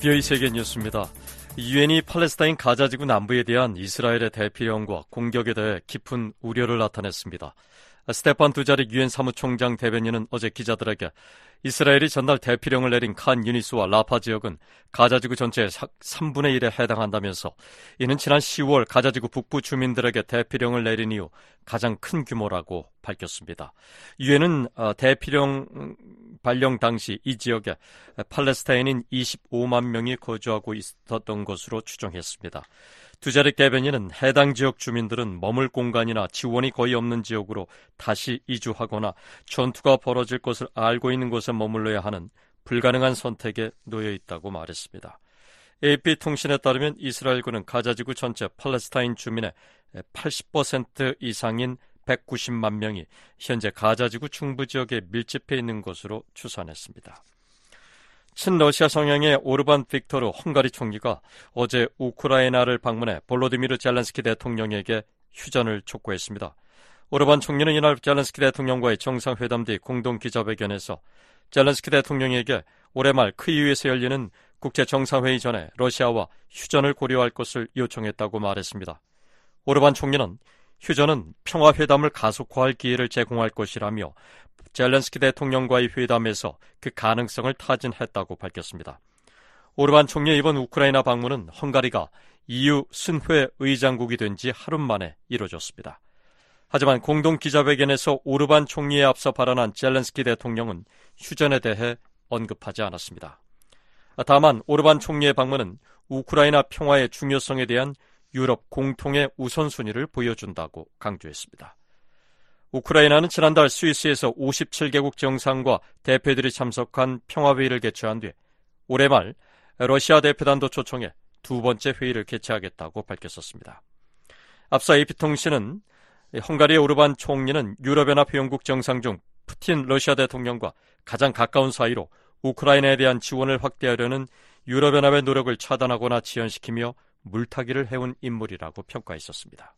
VOA 세계 뉴스입니다. 유엔이 팔레스타인 가자지구 남부에 대한 이스라엘의 대피령과 공격에 대해 깊은 우려를 나타냈습니다. 스테판 두자릭 유엔 사무총장 대변인은 어제 기자들에게 이스라엘이 전날 대피령을 내린 칸 유니스와 라파 지역은 가자지구 전체의 3분의 1에 해당한다면서 이는 지난 10월 가자지구 북부 주민들에게 대피령을 내린 이후 가장 큰 규모라고 밝혔습니다. 유엔은 대피령 발령 당시 이 지역에 팔레스타인인 25만 명이 거주하고 있었던 것으로 추정했습니다. 두자릭 대변인은 해당 지역 주민들은 머물 공간이나 지원이 거의 없는 지역으로 다시 이주하거나 전투가 벌어질 것을 알고 있는 곳에 머물러야 하는 불가능한 선택에 놓여 있다고 말했습니다. AP통신에 따르면 이스라엘군은 가자지구 전체 팔레스타인 주민의 80% 이상인 190만 명이 현재 가자지구 중부 지역에 밀집해 있는 것으로 추산했습니다. 친러시아 성향의 오르반 빅토르 헝가리 총리가 어제 우크라이나를 방문해 볼로디미르 젤렌스키 대통령에게 휴전을 촉구했습니다. 오르반 총리는 이날 젤렌스키 대통령과의 정상회담 뒤 공동 기자회견에서 젤렌스키 대통령에게 올해 말 키이우에서 열리는 국제정상회의 전에 러시아와 휴전을 고려할 것을 요청했다고 말했습니다. 오르반 총리는 휴전은 평화회담을 가속화할 기회를 제공할 것이라며 젤렌스키 대통령과의 회담에서 그 가능성을 타진했다고 밝혔습니다. 오르반 총리의 이번 우크라이나 방문은 헝가리가 EU 순회 의장국이 된 지 하루 만에 이뤄졌습니다. 하지만 공동 기자회견에서 오르반 총리에 앞서 발언한 젤렌스키 대통령은 휴전에 대해 언급하지 않았습니다. 다만 오르반 총리의 방문은 우크라이나 평화의 중요성에 대한 유럽 공통의 우선순위를 보여준다고 강조했습니다. 우크라이나는 지난달 스위스에서 57개국 정상과 대표들이 참석한 평화회의를 개최한 뒤 올해 말 러시아 대표단도 초청해 두 번째 회의를 개최하겠다고 밝혔었습니다. 앞서 AP통신은 헝가리의 오르반 총리는 유럽연합 회원국 정상 중 푸틴 러시아 대통령과 가장 가까운 사이로 우크라이나에 대한 지원을 확대하려는 유럽연합의 노력을 차단하거나 지연시키며 물타기를 해온 인물이라고 평가했었습니다.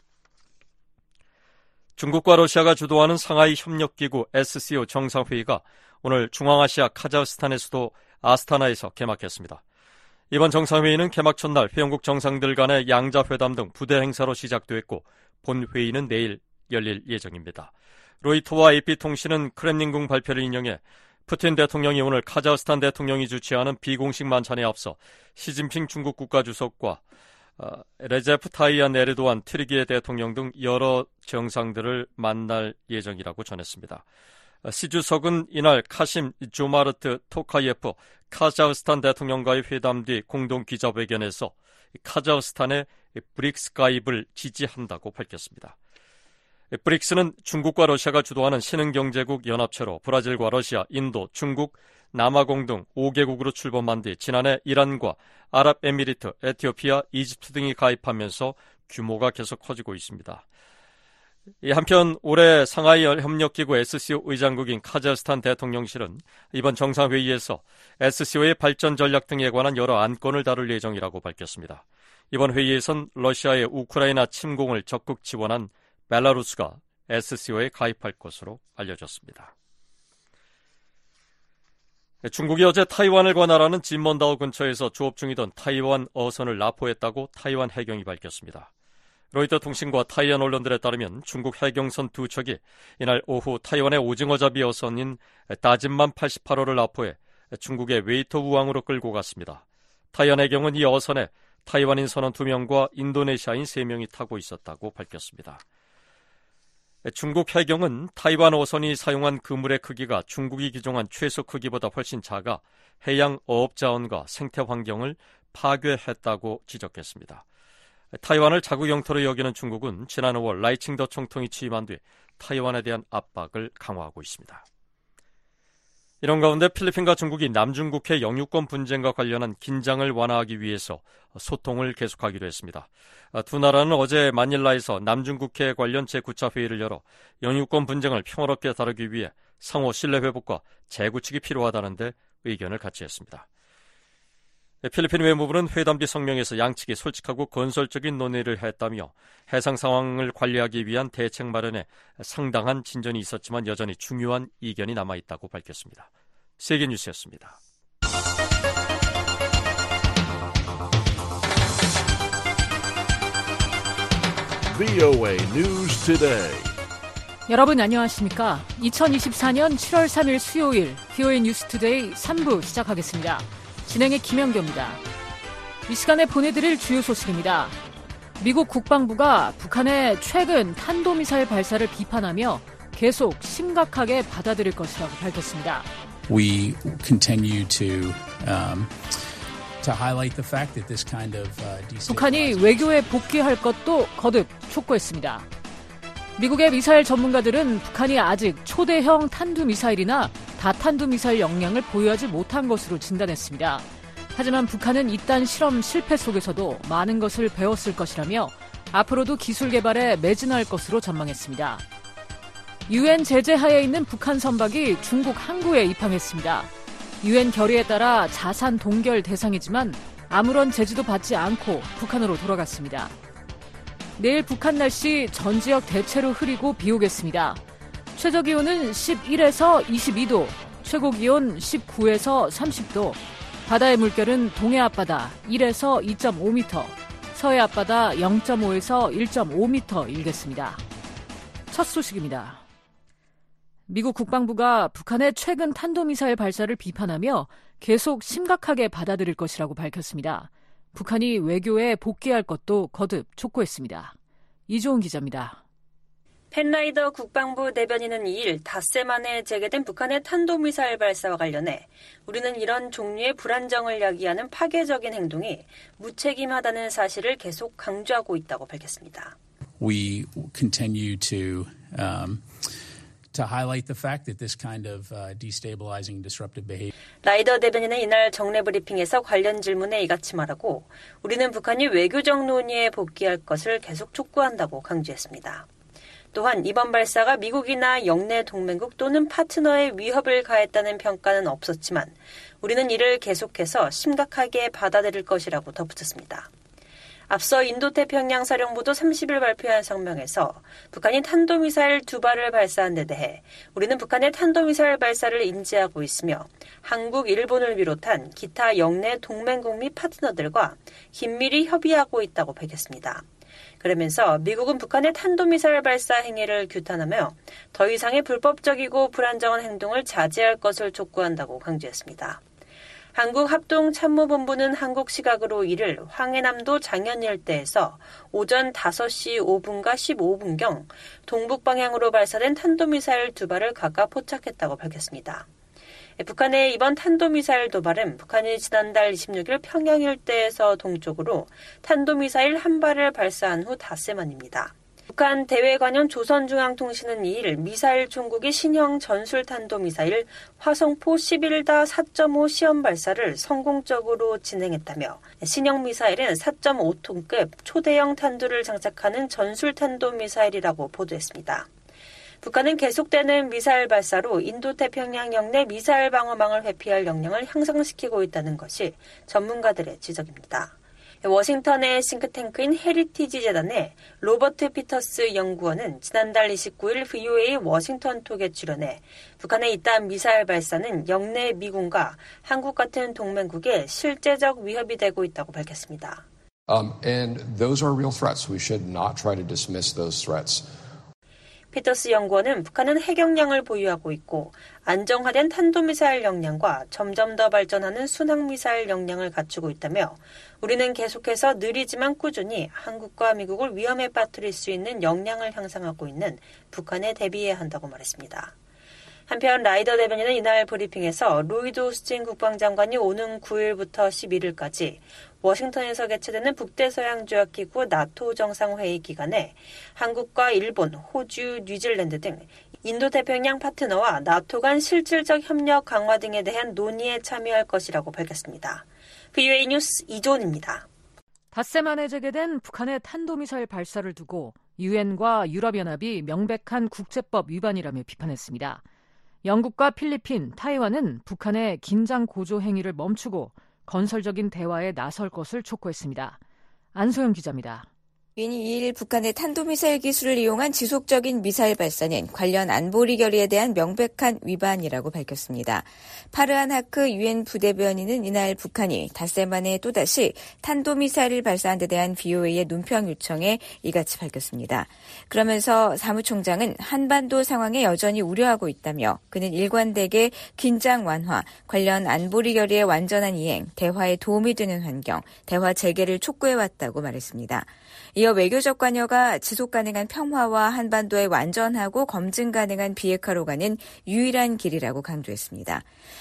중국과 러시아가 주도하는 상하이 협력기구 SCO 정상회의가 오늘 중앙아시아 카자흐스탄의 수도 아스타나에서 개막했습니다. 이번 정상회의는 개막 첫날 회원국 정상들 간의 양자회담 등 부대 행사로 시작됐고 본회의는 내일 열릴 예정입니다. 로이터와 AP통신은 크렘린궁 발표를 인용해 푸틴 대통령이 오늘 카자흐스탄 대통령이 주최하는 비공식 만찬에 앞서 시진핑 중국 국가주석과 레제프 타이안 에르도안 트르키예 대통령 등 여러 정상들을 만날 예정이라고 전했습니다. 시 주석은 이날 카심 조마르트 토카예프 카자흐스탄 대통령과의 회담 뒤 공동 기자회견에서 카자흐스탄의 브릭스 가입을 지지한다고 밝혔습니다. 브릭스는 중국과 러시아가 주도하는 신흥경제국 연합체로 브라질과 러시아, 인도, 중국, 남아공 등 5개국으로 출범한 뒤 지난해 이란과 아랍에미리트, 에티오피아, 이집트 등이 가입하면서 규모가 계속 커지고 있습니다. 한편 올해 상하이 협력기구 SCO 의장국인 카자흐스탄 대통령실은 이번 정상회의에서 SCO의 발전 전략 등에 관한 여러 안건을 다룰 예정이라고 밝혔습니다. 이번 회의에선 러시아의 우크라이나 침공을 적극 지원한 벨라루스가 SCO에 가입할 것으로 알려졌습니다. 중국이 어제 타이완을 관할하는 진먼다오 근처에서 조업 중이던 타이완 어선을 납포했다고 타이완 해경이 밝혔습니다. 로이터 통신과 타이완 언론들에 따르면 중국 해경선 두 척이 이날 오후 타이완의 오징어잡이 어선인 다진만 88호를 납포해 중국의 웨이터 우항으로 끌고 갔습니다. 타이완 해경은 이 어선에 타이완인 선원 2명과 인도네시아인 3명이 타고 있었다고 밝혔습니다. 중국 해경은 타이완 어선이 사용한 그물의 크기가 중국이 기종한 최소 크기보다 훨씬 작아 해양 어업자원과 생태 환경을 파괴했다고 지적했습니다. 타이완을 자국 영토로 여기는 중국은 지난 5월 라이칭더 총통이 취임한 뒤 타이완에 대한 압박을 강화하고 있습니다. 이런 가운데 필리핀과 중국이 남중국해 영유권 분쟁과 관련한 긴장을 완화하기 위해서 소통을 계속하기로 했습니다. 두 나라는 어제 마닐라에서 남중국해 관련 제9차 회의를 열어 영유권 분쟁을 평화롭게 다루기 위해 상호 신뢰 회복과 재구축이 필요하다는데 의견을 같이 했습니다. 필리핀 외무부는 회담 뒤 성명에서 양측이 솔직하고 건설적인 논의를 했다며 해상 상황을 관리하기 위한 대책 마련에 상당한 진전이 있었지만 여전히 중요한 이견이 남아있다고 밝혔습니다. 세계뉴스였습니다. VOA News Today. 여러분 안녕하십니까? 2024년 7월 3일 수요일 VOA 뉴스 투데이 3부 시작하겠습니다. 진행의 김영교입니다. 이 시간에 보내드릴 주요 소식입니다. 미국 국방부가 북한의 최근 탄도미사일 발사를 비판하며 계속 심각하게 받아들일 것이라고 밝혔습니다. We continue to highlight the fact that this kind of 북한이 외교에 복귀할 것도 거듭 촉구했습니다. 미국의 미사일 전문가들은 북한이 아직 초대형 탄두미사일이나 다탄두미사일 역량을 보유하지 못한 것으로 진단했습니다. 하지만 북한은 이딴 실험 실패 속에서도 많은 것을 배웠을 것이라며 앞으로도 기술 개발에 매진할 것으로 전망했습니다. 유엔 제재 하에 있는 북한 선박이 중국 항구에 입항했습니다. 유엔 결의에 따라 자산 동결 대상이지만 아무런 제지도 받지 않고 북한으로 돌아갔습니다. 내일 북한 날씨 전 지역 대체로 흐리고 비 오겠습니다. 최저기온은 11에서 22도, 최고기온 19에서 30도, 바다의 물결은 동해 앞바다 1에서 2.5m, 서해 앞바다 0.5에서 1.5m 일겠습니다. 첫 소식입니다. 미국 국방부가 북한의 최근 탄도미사일 발사를 비판하며 계속 심각하게 받아들일 것이라고 밝혔습니다. 북한이 외교에 복귀할 것도 거듭 촉구했습니다. 이조은 기자입니다. 펜 라이더 국방부 대변인은 2일 닷새 만에 재개된 북한의 탄도미사일 발사와 관련해 우리는 이런 종류의 불안정을 야기하는 파괴적인 행동이 무책임하다는 사실을 계속 강조하고 있다고 밝혔습니다. We continue to highlight the fact that this kind of destabilizing, disruptive behavior. 라이더 대변인은 이날 정례 브리핑에서 관련 질문에 이같이 말하고 우리는 북한이 외교적 논의에 복귀할 것을 계속 촉구한다고 강조했습니다. 또한 이번 발사가 미국이나 영내 동맹국 또는 파트너에 위협을 가했다는 평가는 없었지만 우리는 이를 계속해서 심각하게 받아들일 것이라고 덧붙였습니다. 앞서 인도태평양 사령부도 30일 발표한 성명에서 북한이 탄도미사일 2발을 발사한 데 대해 우리는 북한의 탄도미사일 발사를 인지하고 있으며 한국, 일본을 비롯한 기타 영내 동맹국 및 파트너들과 긴밀히 협의하고 있다고 밝혔습니다. 그러면서 미국은 북한의 탄도미사일 발사 행위를 규탄하며 더 이상의 불법적이고 불안정한 행동을 자제할 것을 촉구한다고 강조했습니다. 한국합동참모본부는 한국 시각으로 1일 황해남도 장현 일대에서 오전 5시 5분과 15분경 동북 방향으로 발사된 탄도미사일 2발을 각각 포착했다고 밝혔습니다. 북한의 이번 탄도미사일 도발은 북한이 지난달 26일 평양 일대에서 동쪽으로 탄도미사일 1발을 발사한 후 닷새 만입니다. 북한 대외관용 조선중앙통신은 2일 미사일 총국이 신형 전술탄도미사일 화성포 11-4.5 시험 발사를 성공적으로 진행했다며 신형 미사일은 4.5톤급 초대형 탄두를 장착하는 전술탄도미사일이라고 보도했습니다. 북한은 계속되는 미사일 발사로 인도태평양 영내 미사일 방어망을 회피할 역량을 향상시키고 있다는 것이 전문가들의 지적입니다. 워싱턴의 싱크탱크인 헤리티지 재단의 로버트 피터스 연구원은 지난달 29일 VOA 워싱턴 톡에 출연해 북한의 이딴 미사일 발사는 영내 미군과 한국 같은 동맹국에 실제적 위협이 되고 있다고 밝혔습니다. And those are real threats. We should not try to dismiss those threats. 피터스 연구원은 북한은 핵역량을 보유하고 있고 안정화된 탄도미사일 역량과 점점 더 발전하는 순항미사일 역량을 갖추고 있다며 우리는 계속해서 느리지만 꾸준히 한국과 미국을 위험에 빠뜨릴 수 있는 역량을 향상하고 있는 북한에 대비해야 한다고 말했습니다. 한편 라이더 대변인은 이날 브리핑에서 로이드 오스틴 국방장관이 오는 9일부터 11일까지 워싱턴에서 개최되는 북대서양조약기구 나토 정상회의 기간에 한국과 일본, 호주, 뉴질랜드 등 인도태평양 파트너와 나토 간 실질적 협력 강화 등에 대한 논의에 참여할 것이라고 밝혔습니다. VOA 뉴스 이조은입니다. 닷새 만에 재개된 북한의 탄도미사일 발사를 두고 유엔과 유럽연합이 명백한 국제법 위반이라며 비판했습니다. 영국과 필리핀, 타이완은 북한의 긴장 고조 행위를 멈추고 건설적인 대화에 나설 것을 촉구했습니다. 안소영 기자입니다. 유엔이 2일 북한의 탄도미사일 기술을 이용한 지속적인 미사일 발사는 관련 안보리 결의에 대한 명백한 위반이라고 밝혔습니다. 파르한 하크 유엔 부대변인은 이날 북한이 닷새 만에 또다시 탄도미사일을 발사한 데 대한 VOA의 논평 요청에 이같이 밝혔습니다. 그러면서 사무총장은 한반도 상황에 여전히 우려하고 있다며 그는 일관되게 긴장 완화, 관련 안보리 결의의 완전한 이행, 대화에 도움이 되는 환경, 대화 재개를 촉구해왔다고 말했습니다. 이어 외교적 관여가 지속 가능한 평화와 한반도의 완전하고 검증 가능한 비핵화로 가는 유일한 길이라고 강조했습니다.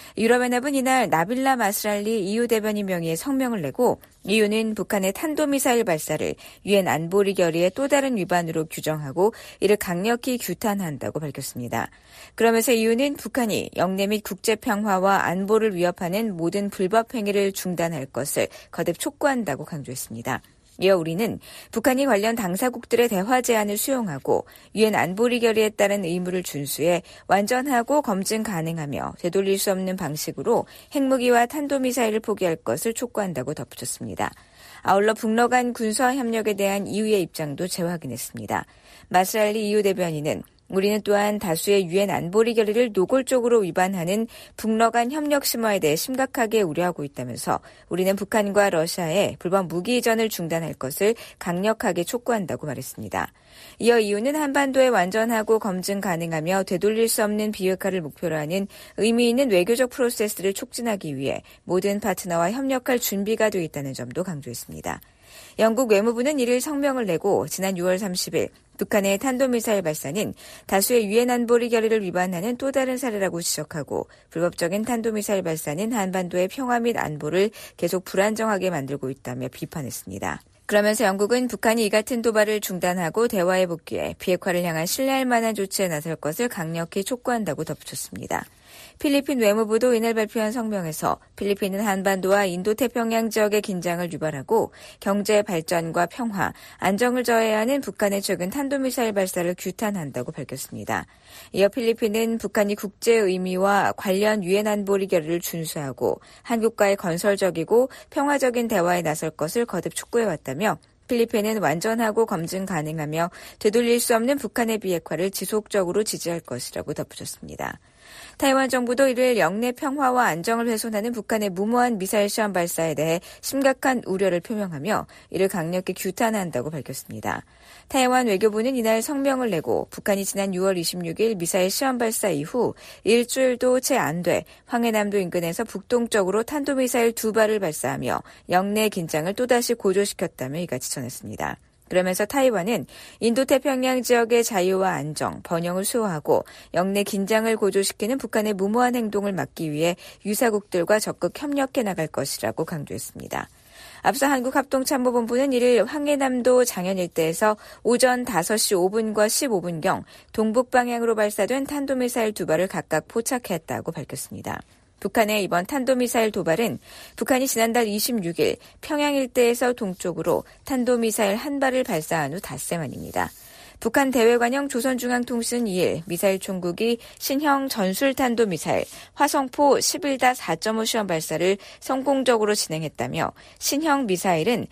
유럽연합은 이날 나빌라 마스랄리 EU 대변인 명의의 성명을 내고 EU는 북한의 탄도미사일 발사를 유엔 안보리 결의의 또 다른 위반으로 규정하고 이를 강력히 규탄한다고 밝혔습니다. 그러면서 EU는 북한이 영내 및 국제 평화와 안보를 위협하는 모든 불법 행위를 중단할 것을 거듭 촉구한다고 강조했습니다. 이어 우리는 북한이 관련 당사국들의 대화 제안을 수용하고 유엔 안보리 결의에 따른 의무를 준수해 완전하고 검증 가능하며 되돌릴 수 없는 방식으로 핵무기와 탄도미사일을 포기할 것을 촉구한다고 덧붙였습니다. 아울러 북러 간 군사 협력에 대한 EU의 입장도 재확인했습니다. 마스랄리 EU 대변인은 우리는 또한 다수의 유엔 안보리 결의를 노골적으로 위반하는 북러 간 협력 심화에 대해 심각하게 우려하고 있다면서 우리는 북한과 러시아의 불법 무기 이전을 중단할 것을 강력하게 촉구한다고 말했습니다. 이어 EU는 한반도의 완전하고 검증 가능하며 되돌릴 수 없는 비핵화를 목표로 하는 의미 있는 외교적 프로세스를 촉진하기 위해 모든 파트너와 협력할 준비가 되어 있다는 점도 강조했습니다. 영국 외무부는 1일 성명을 내고 지난 6월 30일 북한의 탄도미사일 발사는 다수의 유엔 안보리 결의를 위반하는 또 다른 사례라고 지적하고 불법적인 탄도미사일 발사는 한반도의 평화 및 안보를 계속 불안정하게 만들고 있다며 비판했습니다. 그러면서 영국은 북한이 이 같은 도발을 중단하고 대화에 복귀해 비핵화를 향한 신뢰할 만한 조치에 나설 것을 강력히 촉구한다고 덧붙였습니다. 필리핀 외무부도 이날 발표한 성명에서 필리핀은 한반도와 인도태평양 지역의 긴장을 유발하고 경제 발전과 평화, 안정을 저해야 하는 북한의 최근 탄도미사일 발사를 규탄한다고 밝혔습니다. 이어 필리핀은 북한이 국제 의미와 관련 유엔 안보리 결의를 준수하고 한국과의 건설적이고 평화적인 대화에 나설 것을 거듭 촉구해왔다며 필리핀은 완전하고 검증 가능하며 되돌릴 수 없는 북한의 비핵화를 지속적으로 지지할 것이라고 덧붙였습니다. 타이완 정부도 이를 영내 평화와 안정을 훼손하는 북한의 무모한 미사일 시험 발사에 대해 심각한 우려를 표명하며 이를 강력히 규탄한다고 밝혔습니다. 타이완 외교부는 이날 성명을 내고 북한이 지난 6월 26일 미사일 시험 발사 이후 일주일도 채 안 돼 황해남도 인근에서 북동쪽으로 탄도미사일 2발을 발사하며 영내 긴장을 또다시 고조시켰다며 이같이 전했습니다. 그러면서 타이완은 인도태평양 지역의 자유와 안정, 번영을 수호하고 영내 긴장을 고조시키는 북한의 무모한 행동을 막기 위해 유사국들과 적극 협력해 나갈 것이라고 강조했습니다. 앞서 한국합동참모본부는 1일 황해남도 장현 일대에서 오전 5시 5분과 15분경 동북방향으로 발사된 탄도미사일 2발을 각각 포착했다고 밝혔습니다. 북한의 이번 탄도미사일 도발은 북한이 지난달 26일 평양 일대에서 동쪽으로 탄도미사일 한 발을 발사한 후 닷새 만입니다. 북한 대외관영 조선중앙통신은 2일 미사일 총국이 신형 전술탄도미사일 화성포 11-4.5 시험 발사를 성공적으로 진행했다며 신형 미사일은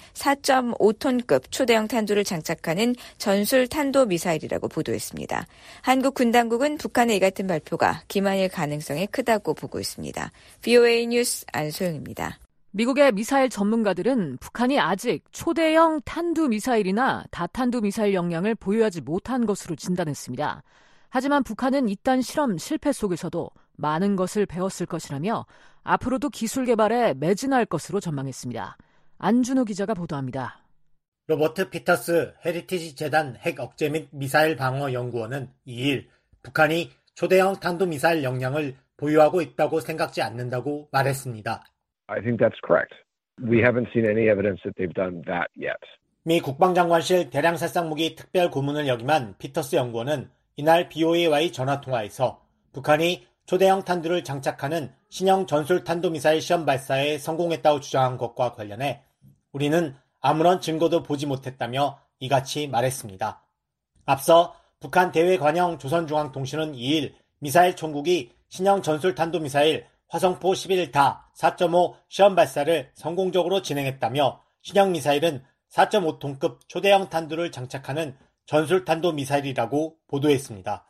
4.5톤급 초대형 탄두를 장착하는 전술탄도미사일이라고 보도했습니다. 한국 군당국은 북한의 이 같은 발표가 기만일 가능성이 크다고 보고 있습니다. VOA 뉴스 안소영입니다. 미국의 미사일 전문가들은 북한이 아직 초대형 탄두미사일이나 다탄두미사일 역량을 보유하지 못한 것으로 진단했습니다. 하지만 북한은 이딴 실험 실패 속에서도 많은 것을 배웠을 것이라며 앞으로도 기술 개발에 매진할 것으로 전망했습니다. 안준호 기자가 보도합니다. 로버트 피터스 헤리티지 재단 핵 억제 및 미사일 방어 연구원은 2일 북한이 초대형 탄도미사일 역량을 보유하고 있다고 생각지 않는다고 말했습니다. I think that's correct. We haven't seen any evidence that they've done that yet. 미 국방장관실 대량살상무기 특별고문을 역임한 피터스 연구원은 이날 BOA와의 전화통화에서 북한이 초대형 탄두를 장착하는 신형 전술탄도미사일 시험 발사에 성공했다고 주장한 것과 관련해 우리는 아무런 증거도 보지 못했다며 이같이 말했습니다. 앞서 북한 대외관영 조선중앙통신은 2일 미사일 총국이 신형 전술탄도미사일 화성포 11다 4.5 시험 발사를 성공적으로 진행했다며 신형 미사일은 4.5톤급 초대형 탄두를 장착하는 전술탄도미사일이라고 보도했습니다.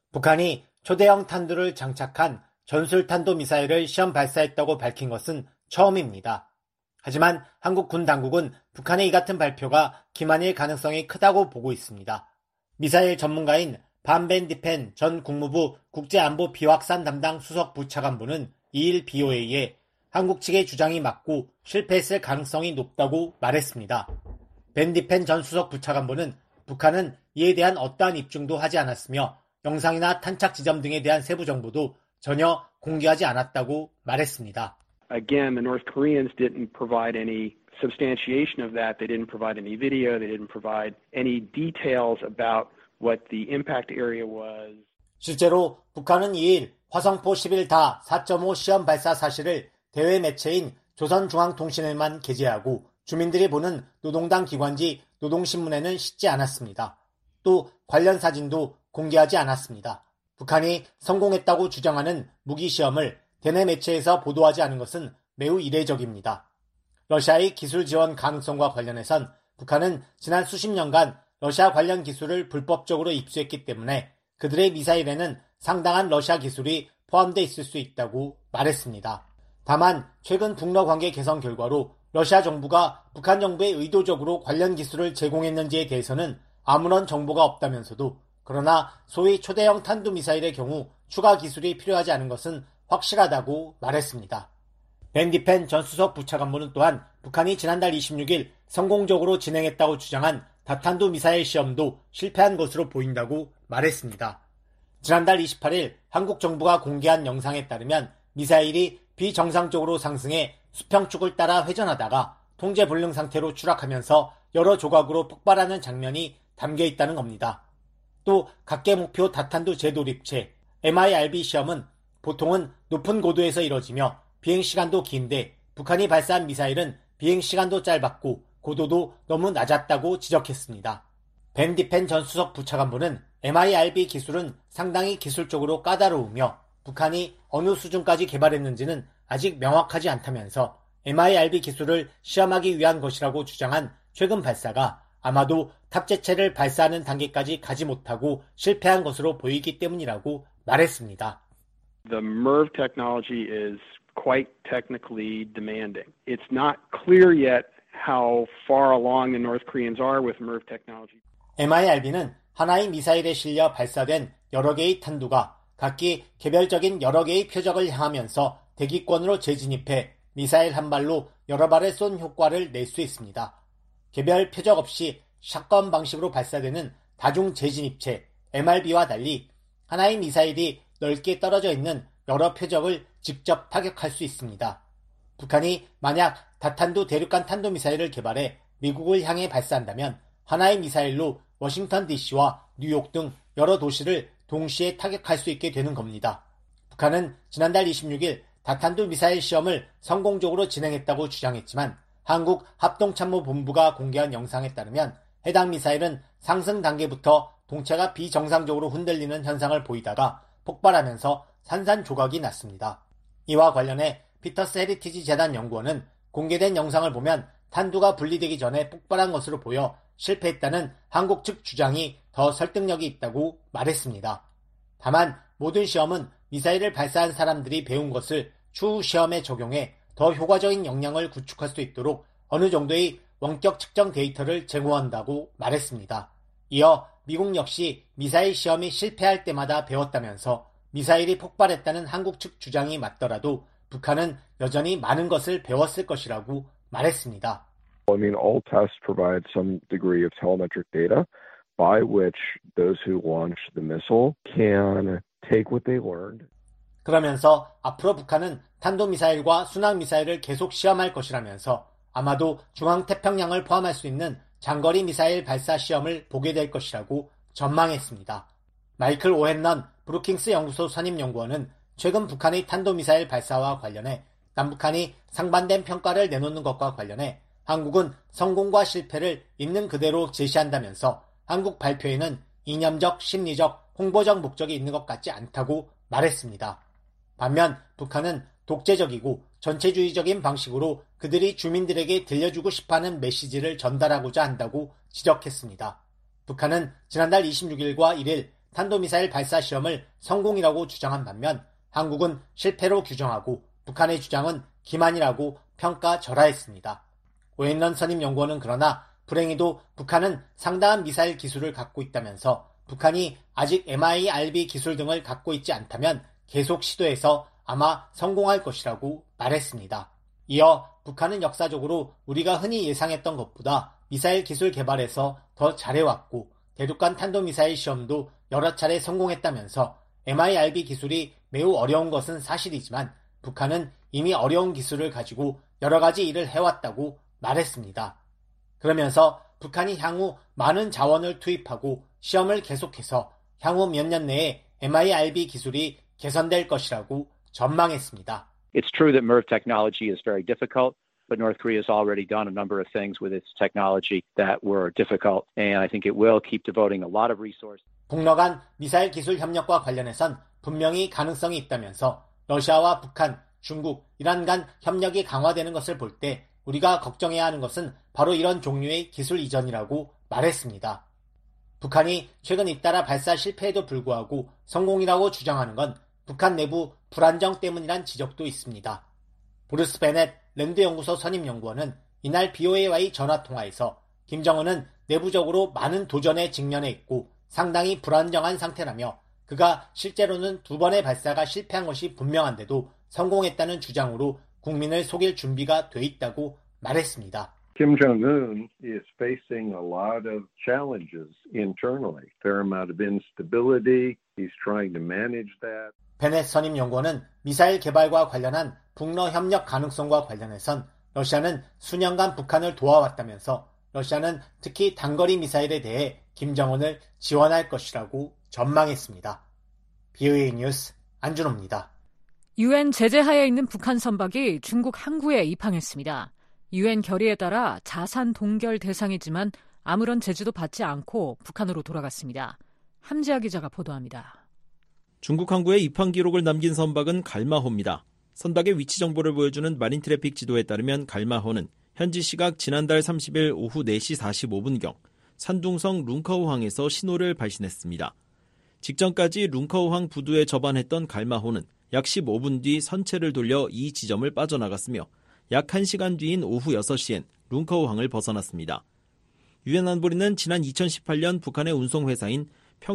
북한이 초대형 탄두를 장착한 전술탄도미사일을 시험 발사했다고 밝힌 것은 처음입니다. 하지만 한국 군 당국은 북한의 이 같은 발표가 기만일 가능성이 크다고 보고 있습니다. 미사일 전문가인 반 벤 디펜 전 국무부 국제안보 비확산 담당 수석 부차관보는 2일 BOA에 한국 측의 주장이 맞고 실패했을 가능성이 높다고 말했습니다. 벤 디펜 전 수석 부차관보는 북한은 이에 대한 어떠한 입증도 하지 않았으며 영상이나 탄착 지점 등에 대한 세부 정보도 전혀 공개하지 않았다고 말했습니다. Again, the North Koreans didn't provide any substantiation of that. They didn't provide any video. They didn't provide any details about what the impact area was. 실제로 북한은 2일 화성포 11다 4.5 시험 발사 사실을 대외 매체인 조선중앙통신에만 게재하고 주민들이 보는 노동당 기관지 노동신문에는 싣지 않았습니다. 또 관련 사진도 공개하지 않았습니다. 북한이 성공했다고 주장하는 무기시험을 대내 매체에서 보도하지 않은 것은 매우 이례적입니다. 러시아의 기술 지원 가능성과 관련해선 북한은 지난 수십 년간 러시아 관련 기술을 불법적으로 입수했기 때문에 그들의 미사일에는 상당한 러시아 기술이 포함되어 있을 수 있다고 말했습니다. 다만 최근 북러 관계 개선 결과로 러시아 정부가 북한 정부에 의도적으로 관련 기술을 제공했는지에 대해서는 아무런 정보가 없다면서도 그러나 소위 초대형 탄두미사일의 경우 추가 기술이 필요하지 않은 것은 확실하다고 말했습니다. 벤 디펜 전 수석 부차관보는 또한 북한이 지난달 26일 성공적으로 진행했다고 주장한 다탄두 미사일 시험도 실패한 것으로 보인다고 말했습니다. 지난달 28일 한국 정부가 공개한 영상에 따르면 미사일이 비정상적으로 상승해 수평축을 따라 회전하다가 통제 불능 상태로 추락하면서 여러 조각으로 폭발하는 장면이 담겨 있다는 겁니다. 또 각계 목표 다탄두 재도립체 MIRB 시험은 보통은 높은 고도에서 이뤄지며 비행시간도 긴데 북한이 발사한 미사일은 비행시간도 짧았고 고도도 너무 낮았다고 지적했습니다. 벤 디펜 전 수석 부차관보는 MIRB 기술은 상당히 기술적으로 까다로우며 북한이 어느 수준까지 개발했는지는 아직 명확하지 않다면서 MIRB 기술을 시험하기 위한 것이라고 주장한 최근 발사가 아마도 탑재체를 발사하는 단계까지 가지 못하고 실패한 것으로 보이기 때문이라고 말했습니다. The MIRV technology is quite technically demanding. It's not clear yet how far along the North Koreans are with MIRV technology. MIRB는 하나의 미사일에 실려 발사된 여러 개의 탄두가 각기 개별적인 여러 개의 표적을 향하면서 대기권으로 재진입해 미사일 한 발로 여러 발을 쏜 효과를 낼 수 있습니다. 개별 표적 없이 샷건 방식으로 발사되는 다중 재진입체 MRB와 달리 하나의 미사일이 넓게 떨어져 있는 여러 표적을 직접 타격할 수 있습니다. 북한이 만약 다탄두 대륙간 탄도미사일을 개발해 미국을 향해 발사한다면 하나의 미사일로 워싱턴 DC와 뉴욕 등 여러 도시를 동시에 타격할 수 있게 되는 겁니다. 북한은 지난달 26일 다탄두 미사일 시험을 성공적으로 진행했다고 주장했지만 한국 합동참모본부가 공개한 영상에 따르면 해당 미사일은 상승 단계부터 동체가 비정상적으로 흔들리는 현상을 보이다가 폭발하면서 산산조각이 났습니다. 이와 관련해 피터스 헤리티지 재단 연구원은 공개된 영상을 보면 탄두가 분리되기 전에 폭발한 것으로 보여 실패했다는 한국 측 주장이 더 설득력이 있다고 말했습니다. 다만 모든 시험은 미사일을 발사한 사람들이 배운 것을 추후 시험에 적용해 더 효과적인 역량을 구축할 수 있도록 어느 정도의 원격 측정 데이터를 제공한다고 말했습니다. 이어 미국 역시 미사일 시험이 실패할 때마다 배웠다면서 미사일이 폭발했다는 한국 측 주장이 맞더라도 북한은 여전히 많은 것을 배웠을 것이라고 말했습니다. I mean, all tests provide some degree of telemetric data by which those who launch the missile can take what they learned. 그러면서 앞으로 북한은 탄도미사일과 순항미사일을 계속 시험할 것이라면서 아마도 중앙태평양을 포함할 수 있는 장거리 미사일 발사 시험을 보게 될 것이라고 전망했습니다. 마이클 오헨넌 브루킹스 연구소 선임연구원은 최근 북한의 탄도미사일 발사와 관련해 남북한이 상반된 평가를 내놓는 것과 관련해 한국은 성공과 실패를 있는 그대로 제시한다면서 한국 발표에는 이념적, 심리적, 홍보적 목적이 있는 것 같지 않다고 말했습니다. 반면 북한은 독재적이고 전체주의적인 방식으로 그들이 주민들에게 들려주고 싶어하는 메시지를 전달하고자 한다고 지적했습니다. 북한은 지난달 26일과 1일 탄도미사일 발사 시험을 성공이라고 주장한 반면 한국은 실패로 규정하고 북한의 주장은 기만이라고 평가절하했습니다. 오앤런 선임연구원은 그러나 불행히도 북한은 상당한 미사일 기술을 갖고 있다면서 북한이 아직 MIRB 기술 등을 갖고 있지 않다면 계속 시도해서 아마 성공할 것이라고 말했습니다. 이어 북한은 역사적으로 우리가 흔히 예상했던 것보다 미사일 기술 개발에서 더 잘해왔고 대륙간 탄도미사일 시험도 여러 차례 성공했다면서 MIRB 기술이 매우 어려운 것은 사실이지만 북한은 이미 어려운 기술을 가지고 여러 가지 일을 해왔다고 말했습니다. 그러면서 북한이 향후 많은 자원을 투입하고 시험을 계속해서 향후 몇 년 내에 MIRB 기술이 개선될 것이라고 전망했습니다. It's true that MIRV technology is very difficult, but North Korea has already done a number of things with its technology that were difficult, and I think it will keep devoting a lot of resources. 북러 간 미사일 기술 협력과 관련해선 분명히 가능성이 있다면서 러시아와 북한, 중국, 이란 간 협력이 강화되는 것을 볼 때 우리가 걱정해야 하는 것은 바로 이런 종류의 기술 이전이라고 말했습니다. 북한이 최근 잇따라 발사 실패에도 불구하고 성공이라고 주장하는 건 북한 내부 불안정 때문이란 지적도 있습니다. 브루스 베넷 랜드연구소 선임연구원은 이날 BOA와의 전화통화에서 김정은은 내부적으로 많은 도전에 직면해 있고 상당히 불안정한 상태라며 그가 실제로는 2번의 발사가 실패한 것이 분명한데도 성공했다는 주장으로 국민을 속일 준비가 돼 있다고 말했습니다. Kim Jong-un is facing a lot of challenges internally. Fair amount of instability. He's trying to manage that. 베넷 선임 연구원은 미사일 개발과 관련한 북러 협력 가능성과 관련해선 러시아는 수년간 북한을 도와왔다면서 러시아는 특히 단거리 미사일에 대해 김정은을 지원할 것이라고 전망했습니다. BOA 뉴스 안준호입니다. UN 제재하에 있는 북한 선박이 중국 항구에 입항했습니다. UN 결의에 따라 자산 동결 대상이지만 아무런 제재도 받지 않고 북한으로 돌아갔습니다. 함지아 기자가 보도합니다. 중국 항구에 입항 기록을 남긴 선박은 갈마호입니다. 선박의 위치 정보를 보여주는 마린 트래픽 지도에 따르면 갈마호는 현지 시각 지난달 30일 오후 4시 45분경 산둥성 룽커우항에서 신호를 발신했습니다. 직전까지 룽커우항 부두에 접안했던 갈마호는 약 15분 뒤 선체를 돌려 이 지점을 빠져나갔으며 약 1시간 뒤인 오후 6시엔 룽커우항을 벗어났습니다. 유엔 안보리는 지난 2018년 북한의 운송회사인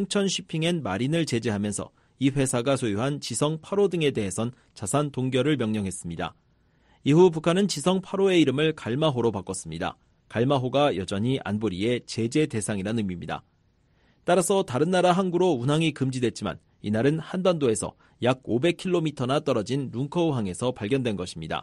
평천쉬핑앤마린을 제재하면서 이 회사가 소유한 지성 8호 등에 대해선 자산 동결을 명령했습니다. 이후 북한은 지성 8호의 이름을 갈마호로 바꿨습니다. 갈마호가 여전히 안보리의 제재 대상이라는 의미입니다. 따라서 다른 나라 항구로 운항이 금지됐지만 이날은 한반도에서 약 500km나 떨어진 룽커우항에서 발견된 것입니다.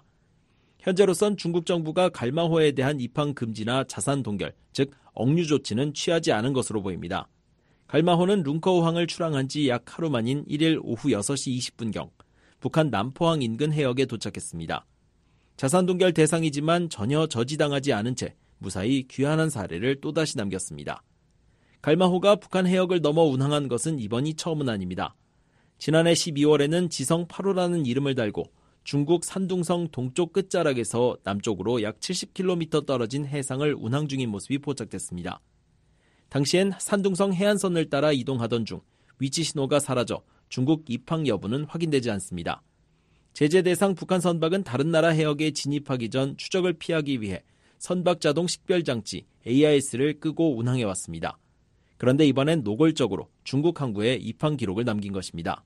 현재로선 중국 정부가 갈마호에 대한 입항 금지나 자산 동결, 즉 억류 조치는 취하지 않은 것으로 보입니다. 갈마호는 룽커우항을 출항한 지 약 하루 만인 1일 오후 6시 20분경 북한 남포항 인근 해역에 도착했습니다. 자산 동결 대상이지만 전혀 저지당하지 않은 채 무사히 귀환한 사례를 또다시 남겼습니다. 갈마호가 북한 해역을 넘어 운항한 것은 이번이 처음은 아닙니다. 지난해 12월에는 지성 8호라는 이름을 달고 중국 산둥성 동쪽 끝자락에서 남쪽으로 약 70km 떨어진 해상을 운항 중인 모습이 포착됐습니다. 당시엔 산둥성 해안선을 따라 이동하던 중 위치 신호가 사라져 중국 입항 여부는 확인되지 않습니다. 제재 대상 북한 선박은 다른 나라 해역에 진입하기 전 추적을 피하기 위해 선박 자동 식별 장치 AIS를 끄고 운항해왔습니다. 그런데 이번엔 노골적으로 중국 항구에 입항 기록을 남긴 것입니다.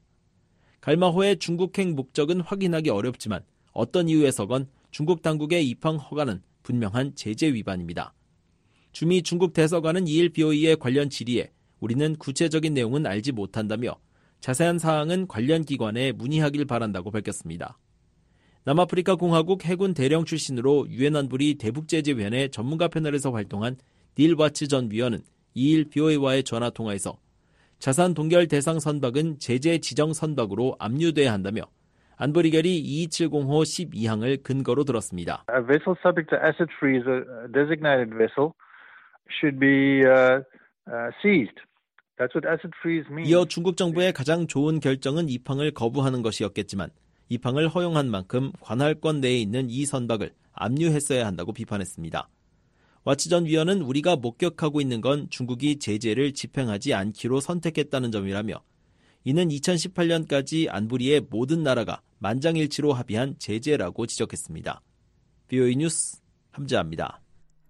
갈마호의 중국행 목적은 확인하기 어렵지만 어떤 이유에서건 중국 당국의 입항 허가는 분명한 제재 위반입니다. 주미 중국 대사관은 2일 BOE의 관련 질의에 우리는 구체적인 내용은 알지 못한다며 자세한 사항은 관련 기관에 문의하길 바란다고 밝혔습니다. 남아프리카 공화국 해군 대령 출신으로 유엔 안보리 대북제재위원회 전문가 패널에서 활동한 닐 와츠 전 위원은 2일 BOE와의 전화통화에서 자산 동결 대상 선박은 제재 지정 선박으로 압류돼야 한다며 안보리 결의 2270호 12항을 근거로 들었습니다. A vessel subject to asset freeze, a designated vessel, should be seized. That's what asset freeze means. 이어 중국 정부의 가장 좋은 결정은 입항을 거부하는 것이었겠지만 입항을 허용한 만큼 관할권 내에 있는 이 선박을 압류했어야 한다고 비판했습니다. 와치 전 위원은 우리가 목격하고 있는 건 중국이 제재를 집행하지 않기로 선택했다는 점이라며 이는 2018년까지 안보리의 모든 나라가 만장일치로 합의한 제재라고 지적했습니다. BOE 뉴스 함재하입니다.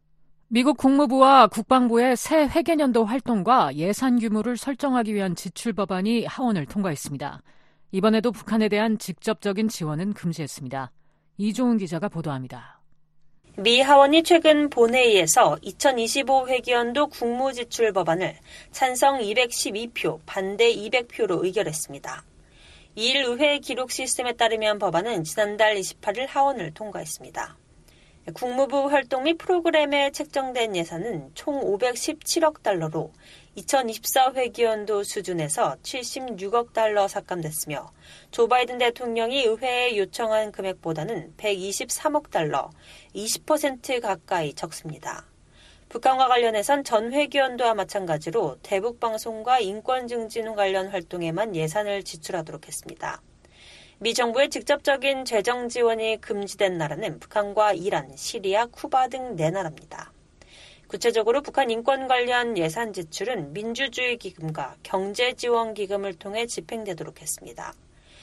미국 국무부와 국방부의 새 회계년도 활동과 예산 규모를 설정하기 위한 지출 법안이 하원을 통과했습니다. 이번에도 북한에 대한 직접적인 지원은 금지했습니다. 이종훈 기자가 보도합니다. 미 하원이 최근 본회의에서 2025 회계연도 국무지출 법안을 찬성 212표, 반대 200표로 의결했습니다. 2일 의회 기록 시스템에 따르면 법안은 지난달 28일 하원을 통과했습니다. 국무부 활동 및 프로그램에 책정된 예산은 총 517억 달러로 2024 회계연도 수준에서 76억 달러 삭감됐으며 조 바이든 대통령이 의회에 요청한 금액보다는 123억 달러, 20% 가까이 적습니다. 북한과 관련해선 전 회계연도와 마찬가지로 대북방송과 인권증진 관련 활동에만 예산을 지출하도록 했습니다. 미 정부의 직접적인 재정 지원이 금지된 나라는 북한과 이란, 시리아, 쿠바 등 4나라입니다. 구체적으로 북한 인권 관련 예산 지출은 민주주의 기금과 경제지원기금을 통해 집행되도록 했습니다.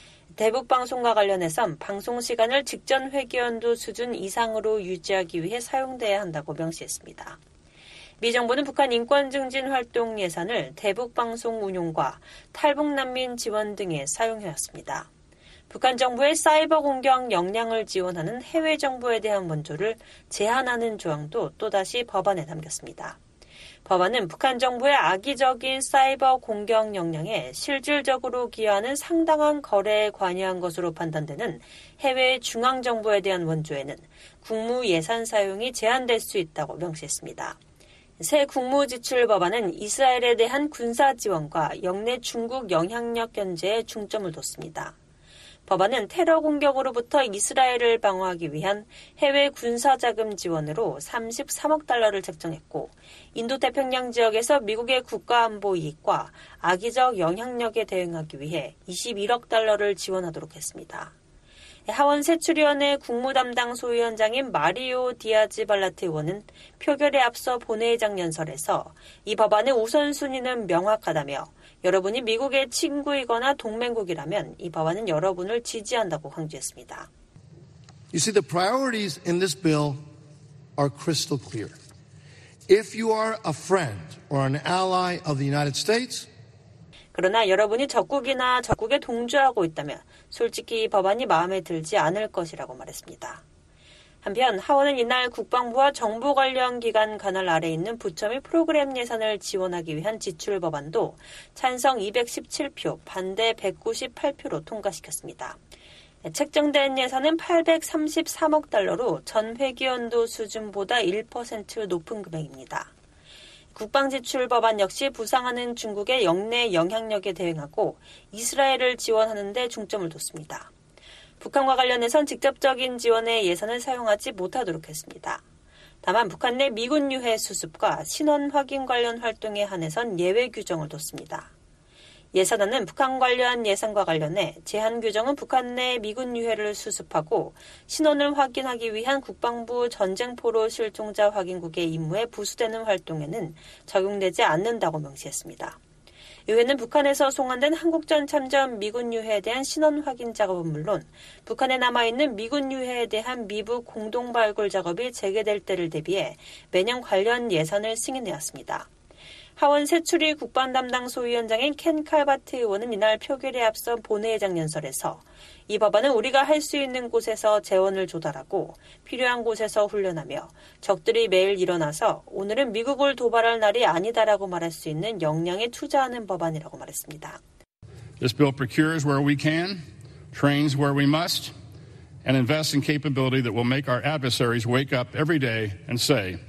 대북방송과 관련해선 방송시간을 직전 회계연도 수준 이상으로 유지하기 위해 사용돼야 한다고 명시했습니다. 미 정부는 북한 인권증진 활동 예산을 대북방송 운용과 탈북난민 지원 등에 사용해왔습니다. 북한 정부의 사이버 공격 역량을 지원하는 해외 정보에 대한 원조를 제한하는 조항도 또다시 법안에 담겼습니다. 법안은 북한 정부의 악의적인 사이버 공격 역량에 실질적으로 기여하는 상당한 거래에 관여한 것으로 판단되는 해외 중앙정보에 대한 원조에는 국무 예산 사용이 제한될 수 있다고 명시했습니다. 새 국무지출 법안은 이스라엘에 대한 군사 지원과 역내 중국 영향력 견제에 중점을 뒀습니다. 법안은 테러 공격으로부터 이스라엘을 방어하기 위한 해외 군사자금 지원으로 33억 달러를 책정했고 인도태평양 지역에서 미국의 국가안보 이익과 악의적 영향력에 대응하기 위해 21억 달러를 지원하도록 했습니다. 하원 세출위원회 국무담당 소위원장인 마리오 디아즈 발라트 의원은 표결에 앞서 본회의장 연설에서 이 법안의 우선순위는 명확하다며 여러분이 미국의 친구이거나 동맹국이라면 이 법안은 여러분을 지지한다고 강조했습니다. You see, the priorities in this bill are crystal clear. If you are a friend or an ally of the United States, 그러나 여러분이 적국이나 적국에 동조하고 있다면 솔직히 이 법안이 마음에 들지 않을 것이라고 말했습니다. 한편 하원은 이날 국방부와 정부 관련 기관 관할 아래 있는 부처 및 프로그램 예산을 지원하기 위한 지출 법안도 찬성 217표, 반대 198표로 통과시켰습니다. 책정된 예산은 833억 달러로 전 회계연도 수준보다 1% 높은 금액입니다. 국방지출 법안 역시 부상하는 중국의 역내 영향력에 대응하고 이스라엘을 지원하는 데 중점을 뒀습니다. 북한과 관련해선 직접적인 지원에 예산을 사용하지 못하도록 했습니다. 다만 북한 내 미군 유해 수습과 신원 확인 관련 활동에 한해선 예외 규정을 뒀습니다. 예산안은 북한 관련 예산과 관련해 제한 규정은 북한 내 미군 유해를 수습하고 신원을 확인하기 위한 국방부 전쟁포로 실종자 확인국의 임무에 부수되는 활동에는 적용되지 않는다고 명시했습니다. 의회는 북한에서 송환된 한국전 참전 미군 유해에 대한 신원 확인 작업은 물론 북한에 남아있는 미군 유해에 대한 미북 공동 발굴 작업이 재개될 때를 대비해 매년 관련 예산을 승인해왔습니다. 하원 세출위 국방 담당 소위원장인 켄 칼바트 의원은 이날 표결에 앞서 본회의장 연설에서 이 법안은 우리가 할 수 있는 곳에서 재원을 조달하고 필요한 곳에서 훈련하며 적들이 매일 일어나서 오늘은 미국을 도발할 날이 아니다라고 말할 수 있는 역량에 투자하는 법안이라고 말했습니다. This bill procures where we can, trains where we must, and invests in capability that will make our adversaries wake up every day and say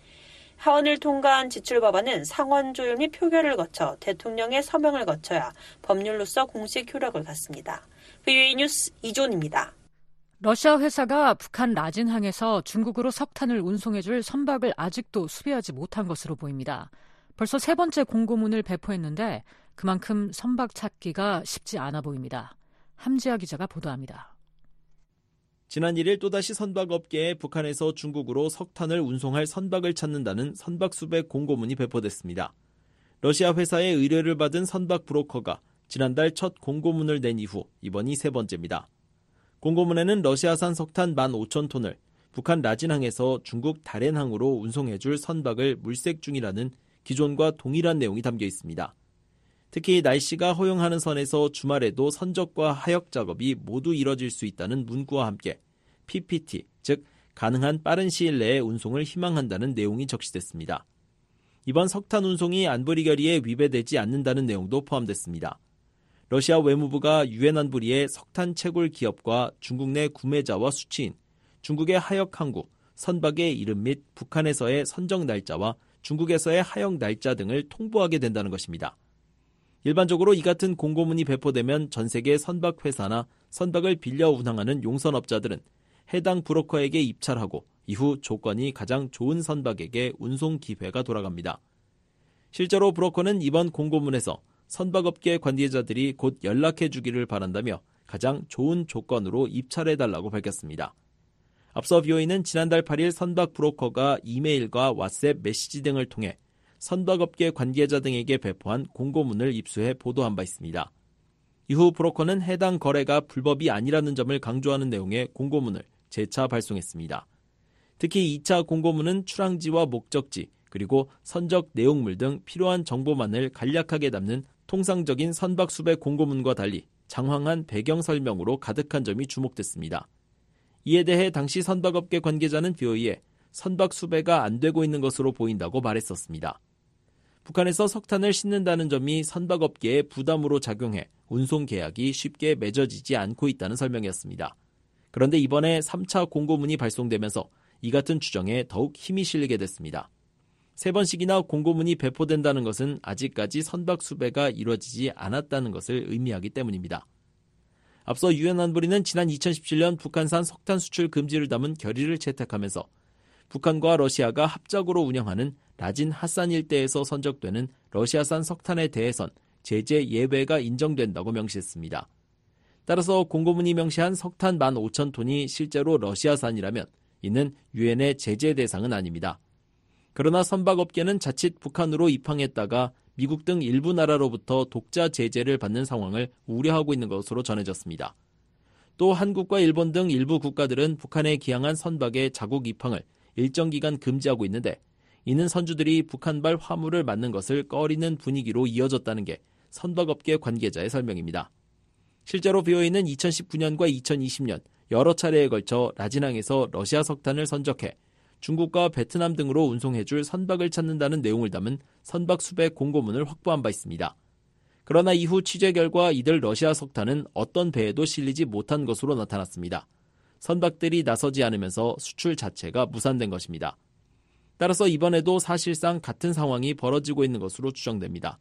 하원을 통과한 지출 법안은 상원 조율 및 표결을 거쳐 대통령의 서명을 거쳐야 법률로서 공식 효력을 갖습니다. BOE 뉴스 이존입니다. 러시아 회사가 북한 라진항에서 중국으로 석탄을 운송해줄 선박을 아직도 수배하지 못한 것으로 보입니다. 벌써 3번째 공고문을 배포했는데 그만큼 선박 찾기가 쉽지 않아 보입니다. 함지아 기자가 보도합니다. 지난 1일 또다시 선박업계에 북한에서 중국으로 석탄을 운송할 선박을 찾는다는 선박수배 공고문이 배포됐습니다. 러시아 회사의 의뢰를 받은 선박 브로커가 지난달 첫 공고문을 낸 이후 이번이 세 번째입니다. 공고문에는 러시아산 석탄 15,000톤을 북한 라진항에서 중국 다롄항으로 운송해줄 선박을 물색 중이라는 기존과 동일한 내용이 담겨 있습니다. 특히 날씨가 허용하는 선에서 주말에도 선적과 하역 작업이 모두 이뤄질 수 있다는 문구와 함께 PPT, 즉 가능한 빠른 시일 내에 운송을 희망한다는 내용이 적시됐습니다. 이번 석탄 운송이 안보리 결의에 위배되지 않는다는 내용도 포함됐습니다. 러시아 외무부가 유엔 안보리에 석탄 채굴 기업과 중국 내 구매자와 수취인, 중국의 하역 항구, 선박의 이름 및 북한에서의 선적 날짜와 중국에서의 하역 날짜 등을 통보하게 된다는 것입니다. 일반적으로 이 같은 공고문이 배포되면 전 세계 선박 회사나 선박을 빌려 운항하는 용선업자들은 해당 브로커에게 입찰하고 이후 조건이 가장 좋은 선박에게 운송 기회가 돌아갑니다. 실제로 브로커는 이번 공고문에서 선박업계 관계자들이 곧 연락해 주기를 바란다며 가장 좋은 조건으로 입찰해달라고 밝혔습니다. 앞서 BOE는 지난달 8일 선박 브로커가 이메일과 왓츠앱 메시지 등을 통해 선박업계 관계자 등에게 배포한 공고문을 입수해 보도한 바 있습니다. 이후 브로커는 해당 거래가 불법이 아니라는 점을 강조하는 내용의 공고문을 재차 발송했습니다. 특히 2차 공고문은 출항지와 목적지, 그리고 선적 내용물 등 필요한 정보만을 간략하게 담는 통상적인 선박 수배 공고문과 달리 장황한 배경 설명으로 가득한 점이 주목됐습니다. 이에 대해 당시 선박업계 관계자는 BOE에 선박 수배가 안 되고 있는 것으로 보인다고 말했었습니다. 북한에서 석탄을 싣는다는 점이 선박업계에 부담으로 작용해 운송 계약이 쉽게 맺어지지 않고 있다는 설명이었습니다. 그런데 이번에 3차 공고문이 발송되면서 이 같은 주장에 더욱 힘이 실리게 됐습니다. 세 번씩이나 공고문이 배포된다는 것은 아직까지 선박 수배가 이루어지지 않았다는 것을 의미하기 때문입니다. 앞서 유엔 안보리는 지난 2017년 북한산 석탄 수출 금지를 담은 결의를 채택하면서 북한과 러시아가 합작으로 운영하는 라진 하산 일대에서 선적되는 러시아산 석탄에 대해선 제재 예외가 인정된다고 명시했습니다. 따라서 공고문이 명시한 석탄 15,000톤이 실제로 러시아산이라면 이는 유엔의 제재 대상은 아닙니다. 그러나 선박업계는 자칫 북한으로 입항했다가 미국 등 일부 나라로부터 독자 제재를 받는 상황을 우려하고 있는 것으로 전해졌습니다. 또 한국과 일본 등 일부 국가들은 북한에 기항한 선박의 자국 입항을 일정 기간 금지하고 있는데 이는 선주들이 북한발 화물을 맞는 것을 꺼리는 분위기로 이어졌다는 게 선박업계 관계자의 설명입니다. 실제로 BOE는 2019년과 2020년 여러 차례에 걸쳐 라진항에서 러시아 석탄을 선적해 중국과 베트남 등으로 운송해줄 선박을 찾는다는 내용을 담은 선박 수배 공고문을 확보한 바 있습니다. 그러나 이후 취재 결과 이들 러시아 석탄은 어떤 배에도 실리지 못한 것으로 나타났습니다. 선박들이 나서지 않으면서 수출 자체가 무산된 것입니다. 따라서 이번에도 사실상 같은 상황이 벌어지고 있는 것으로 추정됩니다.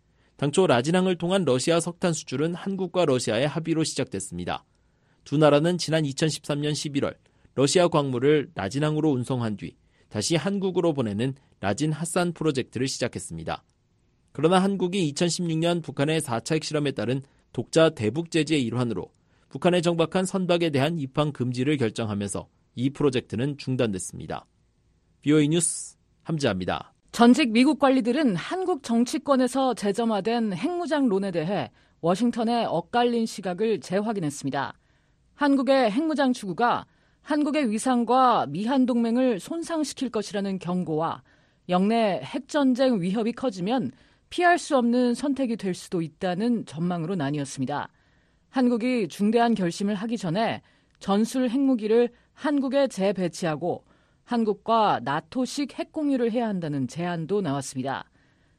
당초 라진항을 통한 러시아 석탄 수출은 한국과 러시아의 합의로 시작됐습니다. 두 나라는 지난 2013년 11월 러시아 광물을 라진항으로 운송한 뒤 다시 한국으로 보내는 라진 하산 프로젝트를 시작했습니다. 그러나 한국이 2016년 북한의 4차 핵실험에 따른 독자 대북 제재의 일환으로 북한에 정박한 선박에 대한 입항 금지를 결정하면서 이 프로젝트는 중단됐습니다. BOE 뉴스 함지아입니다. 전직 미국 관리들은 한국 정치권에서 재점화된 핵무장론에 대해 워싱턴의 엇갈린 시각을 재확인했습니다. 한국의 핵무장 추구가 한국의 위상과 미한 동맹을 손상시킬 것이라는 경고와 영내 핵전쟁 위협이 커지면 피할 수 없는 선택이 될 수도 있다는 전망으로 나뉘었습니다. 한국이 중대한 결심을 하기 전에 전술 핵무기를 한국에 재배치하고 한국과 나토식 핵공유를 해야 한다는 제안도 나왔습니다.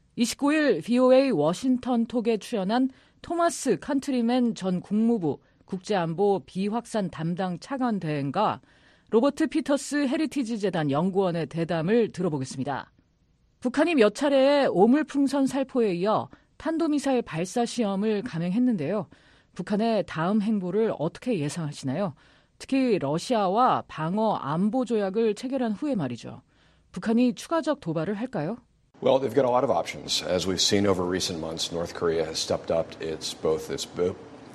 29일 VOA 워싱턴 톡에 출연한 토마스 컨트리맨 전 국무부 국제안보 비확산 담당 차관 대행과 로버트 피터스 헤리티지 재단 연구원의 대담을 들어보겠습니다. 북한이 몇 차례의 오물풍선 살포에 이어 탄도미사일 발사 시험을 감행했는데요. 북한의 다음 행보를 어떻게 예상하시나요? 특히 러시아와 방어 안보 조약을 체결한 후에 말이죠. 북한이 추가적 도발을 할까요? Well, they've got a lot of options. As we've seen over recent months, North Korea has stepped up its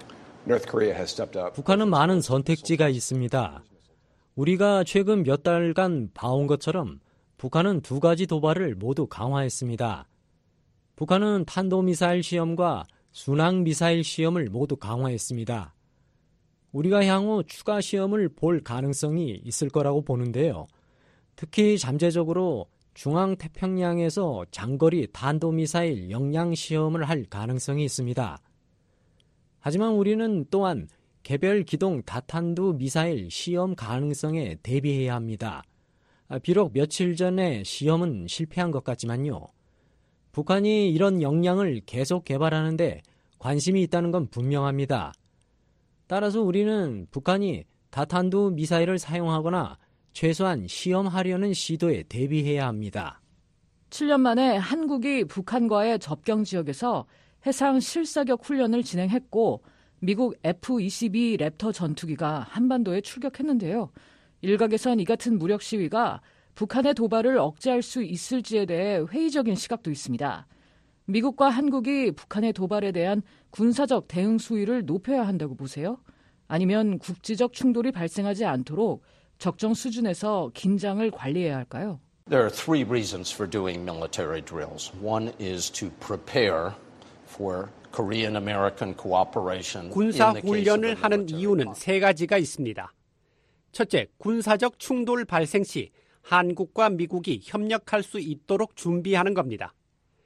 북한은 많은 선택지가 있습니다. 우리가 최근 몇 달간 봐온 것처럼 북한은 두 가지 도발을 모두 강화했습니다. 북한은 탄도미사일 시험과 순항미사일 시험을 모두 강화했습니다. 우리가 향후 추가 시험을 볼 가능성이 있을 거라고 보는데요. 특히 잠재적으로 중앙태평양에서 장거리 탄도미사일 역량 시험을 할 가능성이 있습니다. 하지만 우리는 또한 개별 기동 다탄두 미사일 시험 가능성에 대비해야 합니다. 비록 며칠 전에 시험은 실패한 것 같지만요. 북한이 이런 역량을 계속 개발하는데 관심이 있다는 건 분명합니다. 따라서 우리는 북한이 다탄두 미사일을 사용하거나 최소한 시험하려는 시도에 대비해야 합니다. 7년 만에 한국이 북한과의 접경 지역에서 해상 실사격 훈련을 진행했고 미국 F-22 랩터 전투기가 한반도에 출격했는데요. 일각에선 이 같은 무력 시위가 북한의 도발을 억제할 수 있을지에 대해 회의적인 시각도 있습니다. 미국과 한국이 북한의 도발에 대한 군사적 대응 수위를 높여야 한다고 보세요? 아니면 국지적 충돌이 발생하지 않도록 적정 수준에서 긴장을 관리해야 할까요? There are three reasons for doing military drills. One is to prepare for Korean-American cooperation. 군사 훈련을 하는 이유는 세 가지가 있습니다. 첫째, 군사적 충돌 발생 시 한국과 미국이 협력할 수 있도록 준비하는 겁니다.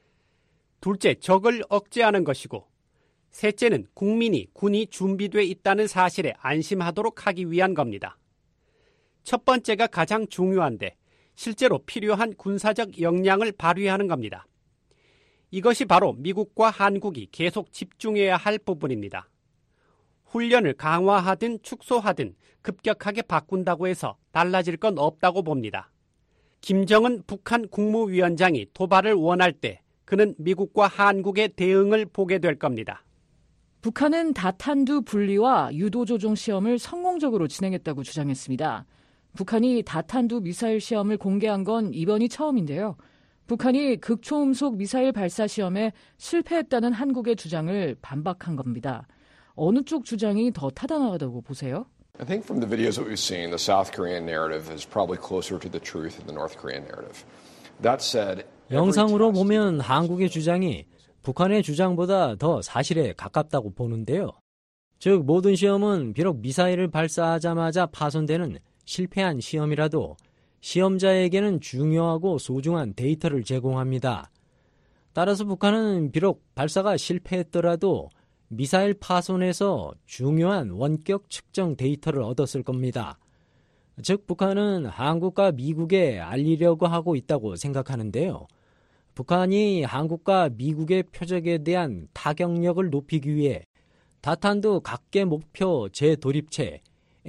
둘째, 적을 억제하는 것이고, 셋째는 군이 준비돼 있다는 사실에 안심하도록 하기 위한 겁니다. 첫 번째가 가장 중요한데 실제로 필요한 군사적 역량을 발휘하는 겁니다. 이것이 바로 미국과 한국이 계속 집중해야 할 부분입니다. 훈련을 강화하든 축소하든 급격하게 바꾼다고 해서 달라질 건 없다고 봅니다. 김정은 북한 국무위원장이 도발을 원할 때 그는 미국과 한국의 대응을 보게 될 겁니다. 북한은 다탄두 분리와 유도 조종 시험을 성공적으로 진행했다고 주장했습니다. 북한이 다탄두 미사일 시험을 공개한 건 이번이 처음인데요. 북한이 극초음속 미사일 발사 시험에 실패했다는 한국의 주장을 반박한 겁니다. 어느 쪽 주장이 더 타당하다고 보세요? I think from the videos that we've seen, the South Korean narrative is probably closer to the truth than the North Korean narrative. That said, 영상으로 보면 한국의 주장이 북한의 주장보다 더 사실에 가깝다고 보는데요. 즉 모든 시험은 비록 미사일을 발사하자마자 파손되는 실패한 시험이라도 시험자에게는 중요하고 소중한 데이터를 제공합니다. 따라서 북한은 비록 발사가 실패했더라도 미사일 파손에서 중요한 원격 측정 데이터를 얻었을 겁니다. 즉 북한은 한국과 미국에 알리려고 하고 있다고 생각하는데요. 북한이 한국과 미국의 표적에 대한 타격력을 높이기 위해 다탄두 각계 목표 재도립체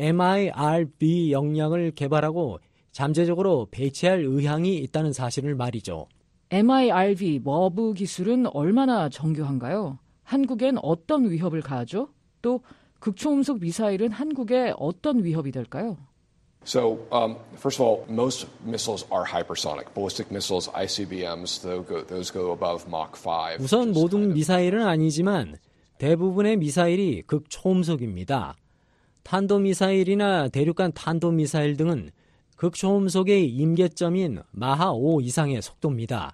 MIRV 역량을 개발하고 잠재적으로 배치할 의향이 있다는 사실을 말이죠. MIRV 머브 기술은 얼마나 정교한가요? 한국엔 어떤 위협을 가하죠? 또 극초음속 미사일은 한국에 어떤 위협이 될까요? So, first of all, most missiles are hypersonic. Ballistic missiles, ICBMs, those go above Mach 5. 우선 모든 미사일은 아니지만 대부분의 미사일이 극초음속입니다. 탄도미사일이나 대륙간 탄도미사일 등은 극초음속의 임계점인 마하 5 이상의 속도입니다.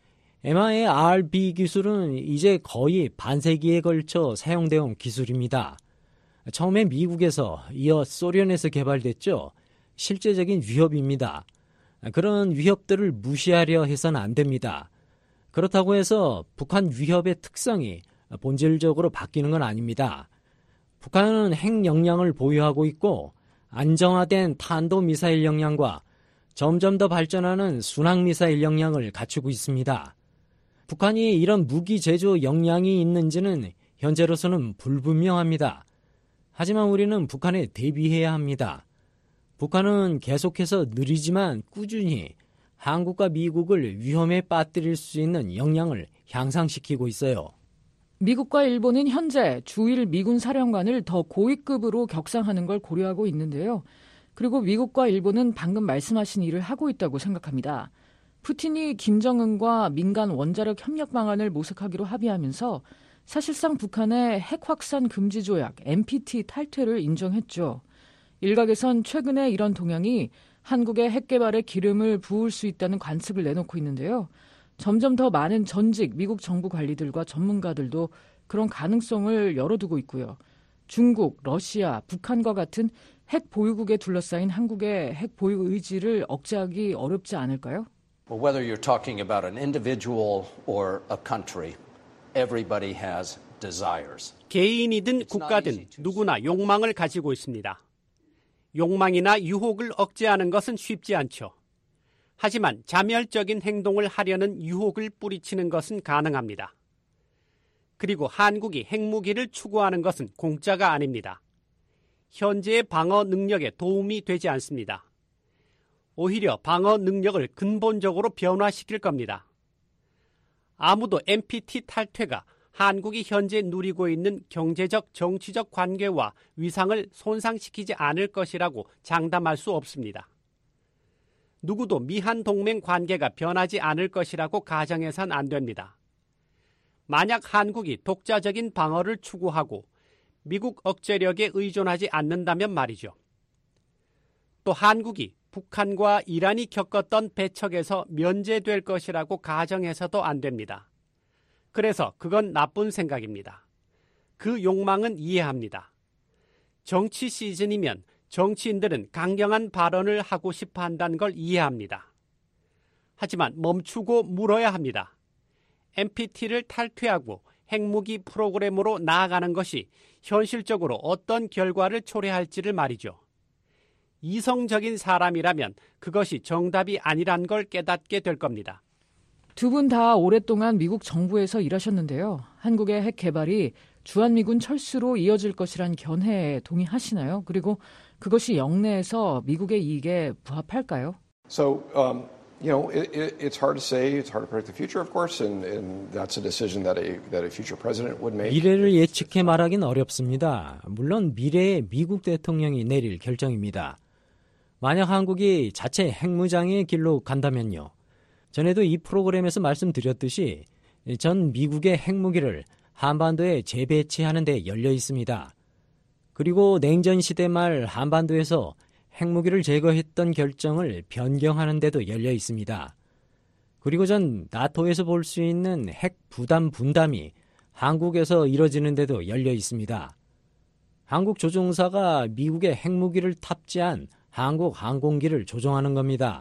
MIRV 기술은 이제 거의 반세기에 걸쳐 사용되어 온 기술입니다. 처음에 미국에서 이어 소련에서 개발됐죠. 실제적인 위협입니다. 그런 위협들을 무시하려 해서는 안 됩니다. 그렇다고 해서 북한 위협의 특성이 본질적으로 바뀌는 건 아닙니다. 북한은 핵 역량을 보유하고 있고 안정화된 탄도미사일 역량과 점점 더 발전하는 순항미사일 역량을 갖추고 있습니다. 북한이 이런 무기 제조 역량이 있는지는 현재로서는 불분명합니다. 하지만 우리는 북한에 대비해야 합니다. 북한은 계속해서 느리지만 꾸준히 한국과 미국을 위험에 빠뜨릴 수 있는 역량을 향상시키고 있어요. 미국과 일본은 현재 주일 미군 사령관을 더 고위급으로 격상하는 걸 고려하고 있는데요. 그리고 미국과 일본은 방금 말씀하신 일을 하고 있다고 생각합니다. 푸틴이 김정은과 민간 원자력 협력 방안을 모색하기로 합의하면서 사실상 북한의 핵 확산 금지 조약 NPT 탈퇴를 인정했죠. 일각에선 최근에 이런 동향이 한국의 핵 개발에 기름을 부을 수 있다는 관측을 내놓고 있는데요. 점점 더 많은 전직 미국 정부 관리들과 전문가들도 그런 가능성을 열어두고 있고요. 중국, 러시아, 북한과 같은 핵 보유국에 둘러싸인 한국의 핵 보유 의지를 억제하기 어렵지 않을까요? Well, whether you're talking about an individual or a country, everybody has desires. 개인이든 국가든 누구나 욕망을 가지고 있습니다. 욕망이나 유혹을 억제하는 것은 쉽지 않죠. 하지만 자멸적인 행동을 하려는 유혹을 뿌리치는 것은 가능합니다. 그리고 한국이 핵무기를 추구하는 것은 공짜가 아닙니다. 현재의 방어 능력에 도움이 되지 않습니다. 오히려 방어 능력을 근본적으로 변화시킬 겁니다. 아무도 NPT 탈퇴가 한국이 현재 누리고 있는 경제적, 정치적 관계와 위상을 손상시키지 않을 것이라고 장담할 수 없습니다. 누구도 미한 동맹 관계가 변하지 않을 것이라고 가정해선 안 됩니다. 만약 한국이 독자적인 방어를 추구하고 미국 억제력에 의존하지 않는다면 말이죠. 또 한국이 북한과 이란이 겪었던 배척에서 면제될 것이라고 가정해서도 안 됩니다. 그래서 그건 나쁜 생각입니다. 그 욕망은 이해합니다. 정치 시즌이면 정치인들은 강경한 발언을 하고 싶어 한다는 걸 이해합니다. 하지만 멈추고 물어야 합니다. NPT를 탈퇴하고 핵무기 프로그램으로 나아가는 것이 현실적으로 어떤 결과를 초래할지를 말이죠. 이성적인 사람이라면 그것이 정답이 아니란 걸 깨닫게 될 겁니다. 두 분 다 오랫동안 미국 정부에서 일하셨는데요. 한국의 핵 개발이 주한미군 철수로 이어질 것이란 견해에 동의하시나요? 그리고 그것이 영내에서 미국의 이익에 부합할까요? So, it's hard to say. It's hard to predict the future, of course, and that's a decision that a future president would make. 미래를 예측해 말하긴 어렵습니다. 물론 미래의 미국 대통령이 내릴 결정입니다. 만약 한국이 자체 핵무장의 길로 간다면요. 전에도 이 프로그램에서 말씀드렸듯이 전 미국의 핵무기를 한반도에 재배치하는 데 열려 있습니다. 그리고 냉전 시대 말 한반도에서 핵무기를 제거했던 결정을 변경하는 데도 열려 있습니다. 그리고 전 나토에서 볼 수 있는 핵 부담 분담이 한국에서 이뤄지는 데도 열려 있습니다. 한국 조종사가 미국의 핵무기를 탑재한 한국 항공기를 조종하는 겁니다.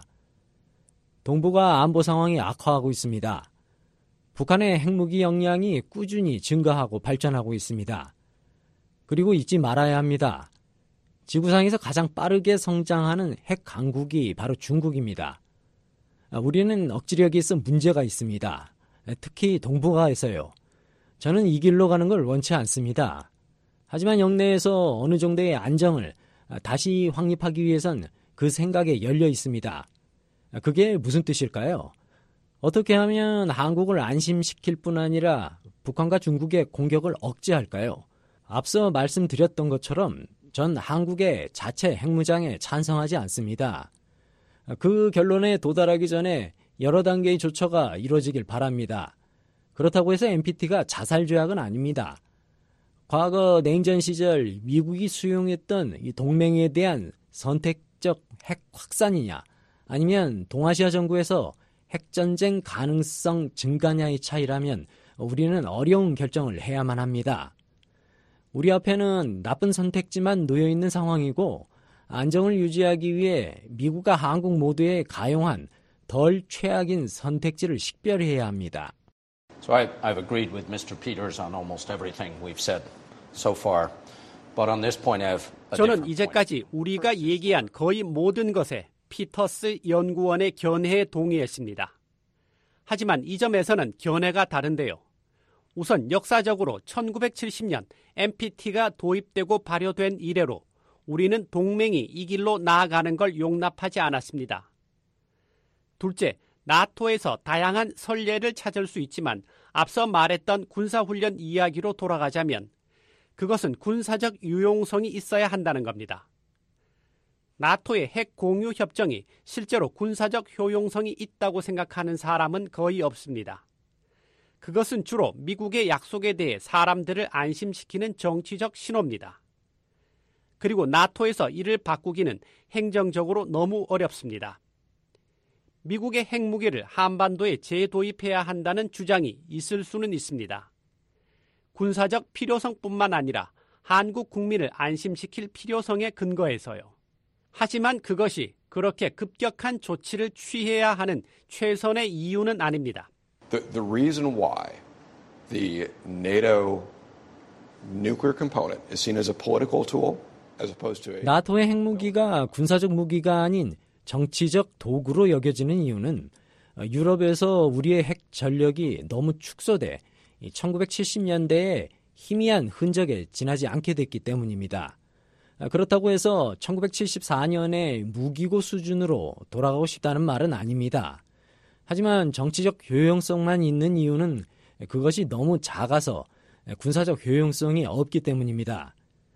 동북아 안보 상황이 악화하고 있습니다. 북한의 핵무기 역량이 꾸준히 증가하고 발전하고 있습니다. 그리고 잊지 말아야 합니다. 지구상에서 가장 빠르게 성장하는 핵 강국이 바로 중국입니다. 우리는 억지력이 있어 문제가 있습니다. 특히 동북아에서요. 저는 이 길로 가는 걸 원치 않습니다. 하지만 영내에서 어느 정도의 안정을 다시 확립하기 위해선 그 생각에 열려 있습니다. 그게 무슨 뜻일까요? 어떻게 하면 한국을 안심시킬 뿐 아니라 북한과 중국의 공격을 억제할까요? 앞서 말씀드렸던 것처럼 전 한국의 자체 핵무장에 찬성하지 않습니다. 그 결론에 도달하기 전에 여러 단계의 조처가 이루어지길 바랍니다. 그렇다고 해서 NPT가 자살조약은 아닙니다. 과거 냉전 시절 미국이 수용했던 이 동맹에 대한 선택적 핵 확산이냐 아니면 동아시아 정부에서 핵전쟁 가능성 증가냐의 차이라면 우리는 어려운 결정을 해야만 합니다. 우리 앞에는 나쁜 선택지만 놓여있는 상황이고 안정을 유지하기 위해 미국과 한국 모두에 가용한 덜 최악인 선택지를 식별해야 합니다. So I've agreed with Mr. Peters on almost everything we've said so far, but on this point I have a 저는 different 이제까지 우리가 얘기한 거의 모든 것에 피터스 연구원의 견해에 동의했습니다. 하지만 이 점에서는 견해가 다른데요. 우선 역사적으로 1970년 NPT가 도입되고 발효된 이래로 우리는 동맹이 이 길로 나아가는 걸 용납하지 않았습니다. 둘째, 나토에서 다양한 선례를 찾을 수 있지만 앞서 말했던 군사훈련 이야기로 돌아가자면 그것은 군사적 유용성이 있어야 한다는 겁니다. 나토의 핵 공유 협정이 실제로 군사적 효용성이 있다고 생각하는 사람은 거의 없습니다. 그것은 주로 미국의 약속에 대해 사람들을 안심시키는 정치적 신호입니다. 그리고 나토에서 이를 바꾸기는 행정적으로 너무 어렵습니다. 미국의 핵무기를 한반도에 재도입해야 한다는 주장이 있을 수는 있습니다. 군사적 필요성뿐만 아니라 한국 국민을 안심시킬 필요성에 근거해서요. 하지만 그것이 그렇게 급격한 조치를 취해야 하는 최선의 이유는 아닙니다. The reason why the NATO nuclear component is seen as a political tool as opposed to a 나토의 핵무기가 군사적 무기가 아닌 정치적 도구로 여겨지는 이유는 유럽에서 우리의 핵 전력이 너무 축소돼 1970년대에 희미한 흔적에 지나지 않게 됐기 때문입니다. 그렇다고 해서 1974년에 무기고 수준으로 돌아가고 싶다는 말은 아닙니다. 하지만 정치적 효용성만 있는 이유는 그것이 너무 작아서 군사적 효용성이 없기 때문입니다.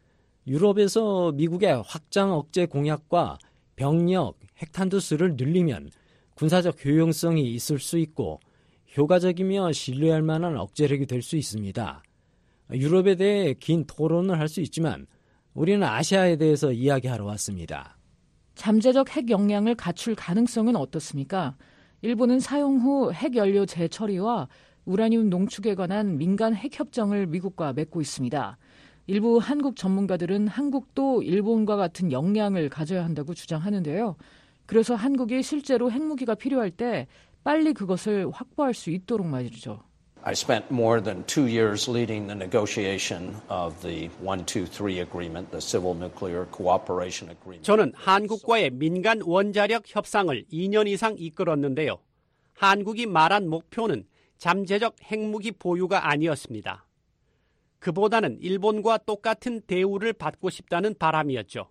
유럽에서 미국의 확장 억제 공약과 병력, 핵탄두 수를 늘리면 군사적 효용성이 있을 수 있고 효과적이며 신뢰할 만한 억제력이 될 수 있습니다. 유럽에 대해 긴 토론을 할 수 있지만 우리는 아시아에 대해서 이야기하러 왔습니다. 잠재적 핵 역량을 갖출 가능성은 어떻습니까? 일본은 사용 후 핵연료 재처리와 우라늄 농축에 관한 민간 핵협정을 미국과 맺고 있습니다. 일부 한국 전문가들은 한국도 일본과 같은 역량을 가져야 한다고 주장하는데요. 그래서 한국이 실제로 핵무기가 필요할 때 빨리 그것을 확보할 수 있도록 말이죠. I spent more than 2 years leading the negotiation of the 123 agreement, the Civil Nuclear Cooperation Agreement. 저는 한국과의 민간 원자력 협상을 2년 이상 이끌었는데요. 한국이 말한 목표는 잠재적 핵무기 보유가 아니었습니다. 그보다는 일본과 똑같은 대우를 받고 싶다는 바람이었죠.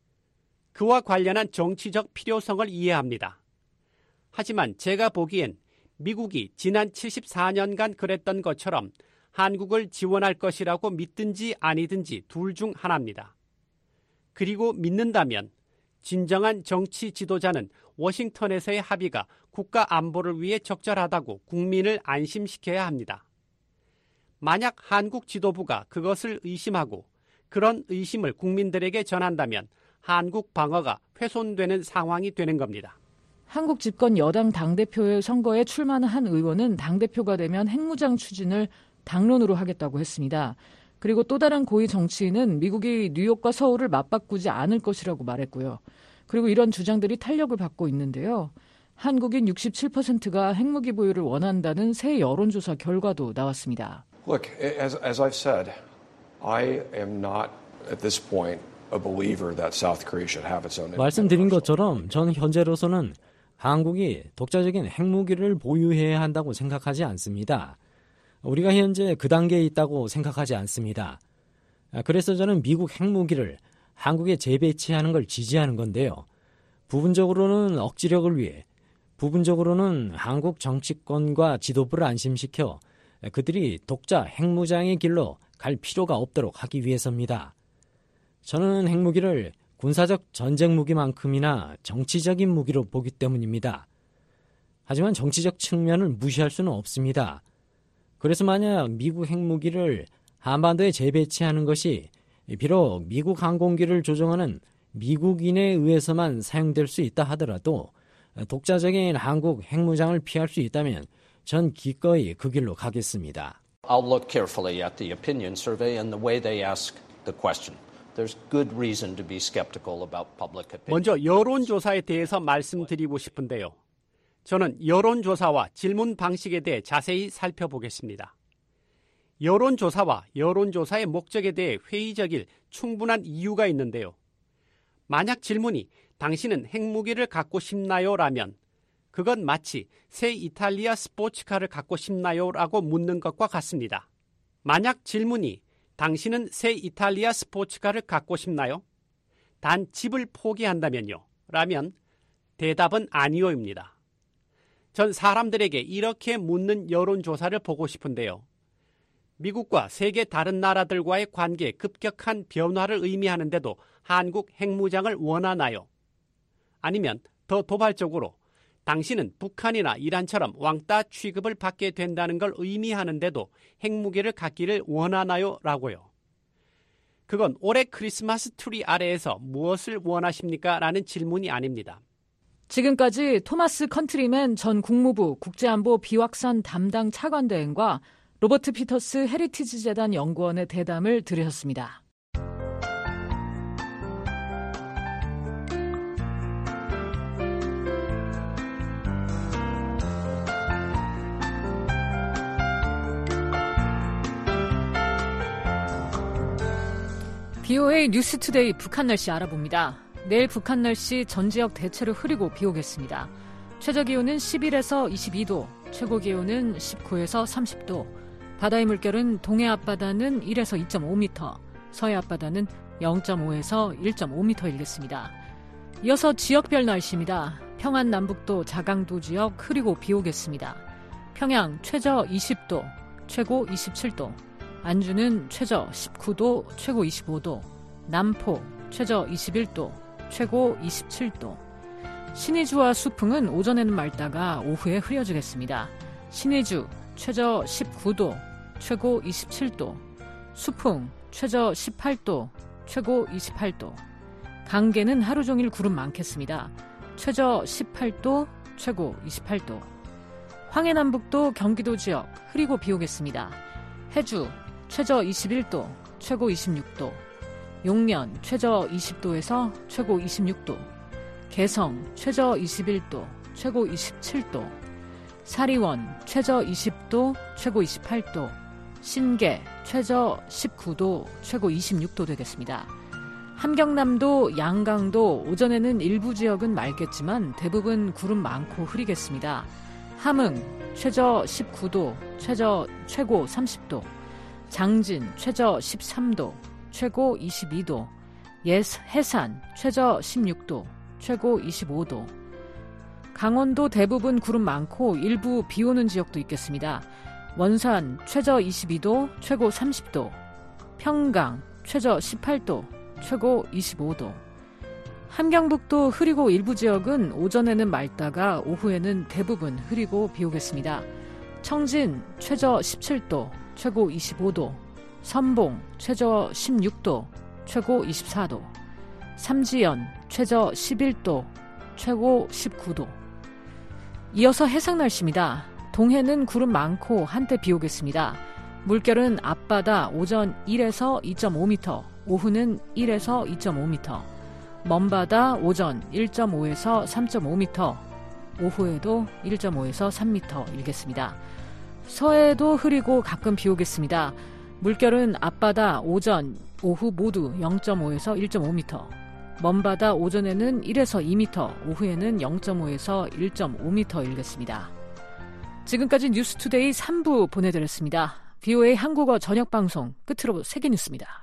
그와 관련한 정치적 필요성을 이해합니다. 하지만 제가 보기엔 미국이 지난 74년간 그랬던 것처럼 한국을 지원할 것이라고 믿든지 아니든지 둘 중 하나입니다. 그리고 믿는다면 진정한 정치 지도자는 워싱턴에서의 합의가 국가 안보를 위해 적절하다고 국민을 안심시켜야 합니다. 만약 한국 지도부가 그것을 의심하고 그런 의심을 국민들에게 전한다면 한국 방어가 훼손되는 상황이 되는 겁니다. 한국 집권 여당 당대표의 선거에 출마한 의원은 당대표가 되면 핵무장 추진을 당론으로 하겠다고 했습니다. 그리고 또 다른 고위 정치인은 미국이 뉴욕과 서울을 맞바꾸지 않을 것이라고 말했고요. 그리고 이런 주장들이 탄력을 받고 있는데요. 한국인 67%가 핵무기 보유를 원한다는 새 여론조사 결과도 나왔습니다. Look, as I've said, I am not at this point a believer that South Korea should have its own. 말씀드린 것처럼 전 현재로서는 한국이 독자적인 핵무기를 보유해야 한다고 생각하지 않습니다. 우리가 현재 그 단계에 있다고 생각하지 않습니다. 그래서 저는 미국 핵무기를 한국에 재배치하는 걸 지지하는 건데요. 부분적으로는 억지력을 위해, 부분적으로는 한국 정치권과 지도부를 안심시켜 그들이 독자 핵무장의 길로 갈 필요가 없도록 하기 위해서입니다. 저는 핵무기를 군사적 전쟁 무기만큼이나 정치적인 무기로 보기 때문입니다. 하지만 정치적 측면을 무시할 수는 없습니다. 그래서 만약 미국 핵무기를 한반도에 재배치하는 것이 비록 미국 항공기를 조종하는 미국인에 의해서만 사용될 수 있다 하더라도 독자적인 한국 핵무장을 피할 수 있다면 전 기꺼이 그 길로 가겠습니다. I'll look carefully at the opinion survey and the way they ask the question. There's good reason to be skeptical about public opinion. 먼저 여론조사에 대해서 말씀드리고 싶은데요. 저는 여론조사와 질문 방식에 대해 자세히 살펴보겠습니다. 여론조사와 여론조사의 목적에 대해 회의적일 충분한 이유가 있는데요. 만약 질문이 당신은 핵무기를 갖고 싶나요? 라면 그건 마치 새 이탈리아 스포츠카를 갖고 싶나요? 라고 묻는 것과 같습니다. 만약 질문이 당신은 새 이탈리아 스포츠카를 갖고 싶나요? 단 집을 포기한다면요? 라면 대답은 아니요입니다. 전 사람들에게 이렇게 묻는 여론조사를 보고 싶은데요. 미국과 세계 다른 나라들과의 관계에 급격한 변화를 의미하는데도 한국 핵무장을 원하나요? 아니면 더 도발적으로 당신은 북한이나 이란처럼 왕따 취급을 받게 된다는 걸 의미하는데도 핵무기를 갖기를 원하나요? 라고요. 그건 올해 크리스마스 트리 아래에서 무엇을 원하십니까? 라는 질문이 아닙니다. 지금까지 토마스 컨트리맨 전 국무부 국제안보 비확산 담당 차관대행과 로버트 피터스 헤리티지 재단 연구원의 대담을 들으셨습니다. BOA 뉴스투데이 북한 날씨 알아봅니다. 내일 북한 날씨 전 지역 대체로 흐리고 비 오겠습니다. 최저기온은 11에서 22도, 최고기온은 19에서 30도, 바다의 물결은 동해 앞바다는 1에서 2.5m, 서해 앞바다는 0.5에서 1.5m 일겠습니다. 이어서 지역별 날씨입니다. 평안 남북도 자강도 지역 흐리고 비 오겠습니다. 평양 최저 20도, 최고 27도, 안주는 최저 19도, 최고 25도, 남포 최저 21도, 최고 27도. 신의주와 수풍은 오전에는 맑다가 오후에 흐려지겠습니다. 신의주 최저 19도, 최고 27도, 수풍 최저 18도, 최고 28도. 강계는 하루 종일 구름 많겠습니다. 최저 18도, 최고 28도. 황해남북도 경기도 지역 흐리고 비 오겠습니다. 해주 최저 21도, 최고 26도. 용면 최저 20도에서 최고 26도. 개성 최저 21도, 최고 27도. 사리원 최저 20도, 최고 28도. 신계 최저 19도, 최고 26도 되겠습니다. 함경남도, 양강도 오전에는 일부 지역은 맑겠지만 대부분 구름 많고 흐리겠습니다. 함흥 최저 19도, 최고 30도. 장진 최저 13도, 최고 22도. 해산 최저 16도, 최고 25도. 강원도 대부분 구름 많고 일부 비 오는 지역도 있겠습니다. 원산 최저 22도, 최고 30도. 평강 최저 18도, 최고 25도. 함경북도 흐리고 일부 지역은 오전에는 맑다가 오후에는 대부분 흐리고 비 오겠습니다. 청진 최저 17도, 최고 25도. 선봉 최저 16도, 최고 24도. 삼지연 최저 11도, 최고 19도. 이어서 해상 날씨입니다. 동해는 구름 많고 한때 비 오겠습니다. 물결은 앞바다 오전 1에서 2.5m, 오후는 1에서 2.5m. 먼바다 오전 1.5에서 3.5m, 오후에도 1.5에서 3m 일겠습니다. 서해도 흐리고 가끔 비 오겠습니다. 물결은 앞바다 오전, 오후 모두 0.5에서 1.5m. 먼바다 오전에는 1에서 2m, 오후에는 0.5에서 1.5m 일겠습니다. 지금까지 뉴스투데이 3부 보내드렸습니다. BOA 한국어 저녁방송 끝으로 세계뉴스입니다.